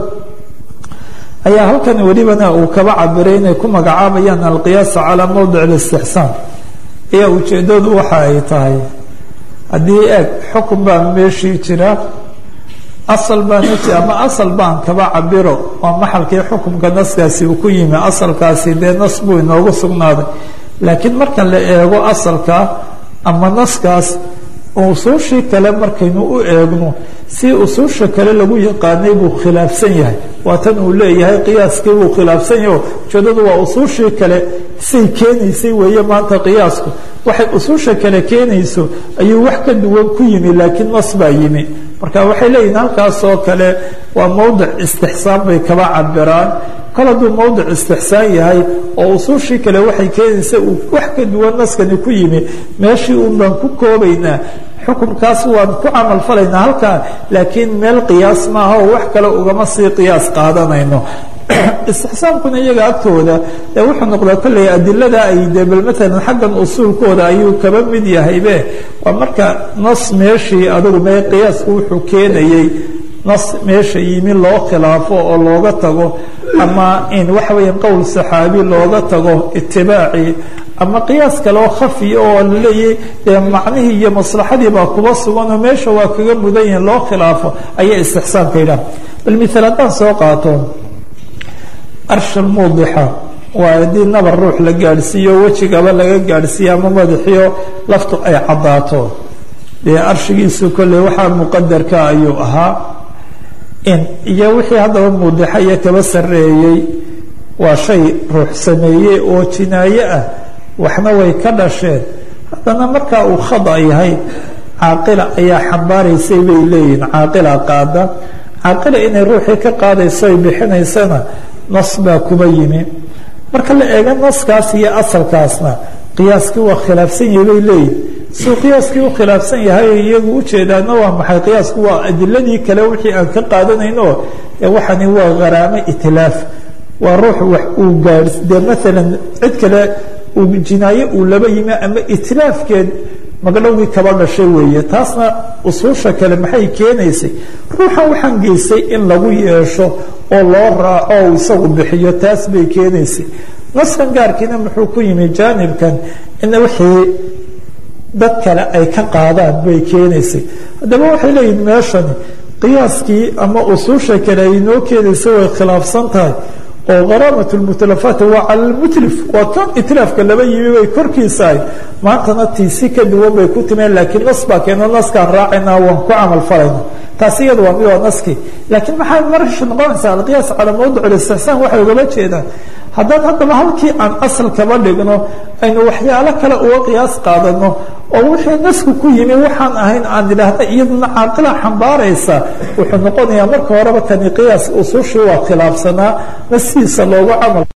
S2: ayaa halkan welibana uu kaba cabiray inay ku magacaabayaan alqiyaasa calaa mawdic alistixsaan ayaa ujeedadu waxa ay tahay haddii eeg xukun baa meeshii jira asal baan ama asal baan kaba cabiro waa maxalkii xukunka naskaasi uu ku yimi asalkaasi dee nas buu inoogu sugnaaday laakiin marka la eego asalka ama naskaas usuushii kale markaynu u eegno si usuusha kale lagu yaqaanay buu khilaafsan yahay waa tan uu leeyahay qiyaaskii buu khilaafsan yahay ujeedadu waa usuushii kale say keenaysay weeye maanta qiyaasku waxay usuusha kale keenayso ayuu wax ka duwan ku yimi laakiin nas baa yimi marka waxay leeyihin halkaas oo kale waa mawdic istixsaan bay kaba cabiraan kol hadduu mawdic istixsaan yahay oo usuushii kale waxay keenaysa uu wax ka duwan naskani ku yimi meeshii uun baan ku koobaynaa xukunkaas waan ku camal falaynaa halkaa laakiin meel qiyaas maaha oo wax kale ugama sii qiyaas qaadanayno istixsaankuna iyaga agtooda ee wuxuu noqdaa kolley adilada ay dee bal matalan xaggan usuulkooda ayuu kaba mid yahaybe waa marka nas meeshii adigu mee qiyaasku wuxuu keenayey nas meesha yimi loo khilaafo oo looga tago ama in waxa weeyaan qowl saxaabi looga tago itibaacii ama qiyaas kale oo khafiya oo laleeyahay dee macnihii iyo maslaxadii baa kuba sugan oo meesha waa kaga mudan yihin loo khilaafo ayaa istixsaanka yidhaha bal mithaal haddaan soo qaato arshal muudixa waa haddii nabar ruux la gaadhsiiyo wejigaba laga gaadhsiiyo ama madaxiyo laftu ay caddaato dee arshigiisu kolley waxaa muqadarka ayuu ahaa in iyo wixii haddaba muudixa iyo kaba sarreeyey waa shay ruux sameeyey oo jinaaye ah waxna way ka dhasheen haddana markaa uu khada yahay caaqila ayaa xambaaraysay bay leeyihin caaqila qaada caaqila inay ruuxii ka qaadayso ay bixinaysana nas baa kuba yimi marka la eego naskaas iyo asalkaasna qiyaaskii waa khilaafsan yahay bay leeyihin suu qiyaaskii u khilaafsan yahay iyagu ujeedaana waa maxay qiyaasku waa adiladii kale wixii aan ka qaadanayno ee waxani waa kharaamo itlaaf waa ruux wax uu gaar dee maalan cid kale uu jinaaye uu laba yimi ama itlaafkeed magdhowgii kaba dhashay weeye taasna usuusha kale maxay keenaysay ruuxan waxaan geysay in lagu yeesho oo loo raaco oo isagu bixiyo taas bay keenaysay naskan gaarkiina muxuu ku yimi jaanibkan in wixii dad kale ay ka qaadaan bay keenaysay haddaba waxay leeyihin meeshani qiyaaskii ama usuusha kale ay inoo keenaysa way khilaafsan tahay oo qaraamat lmutalafaat waa cala lmutlif waa kan itlaafka laba yimi bay korkiisahay maantana tiisi ka duwan bay ku timeen laakiin nas baa keeno naskaan raacayna waan ku camal falayna taasi iyada waa mid waa naskii laakiin maxay marasha noqonaysaa alqiyaas calaa mawdic alistixsaan waxay ugala jeedaan haddaan haddaba halkii aan asal kaba dhigno aynu waxyaalo kale uga qiyaas qaadano oo wixii nasku ku yimi waxaan ahayn aan idhaahda iyaduna caaqila xambaaraysa wuxuu noqonayaa marka horeba kani qiyaas usuushii waa khilaafsanaa nasiisa loogu camal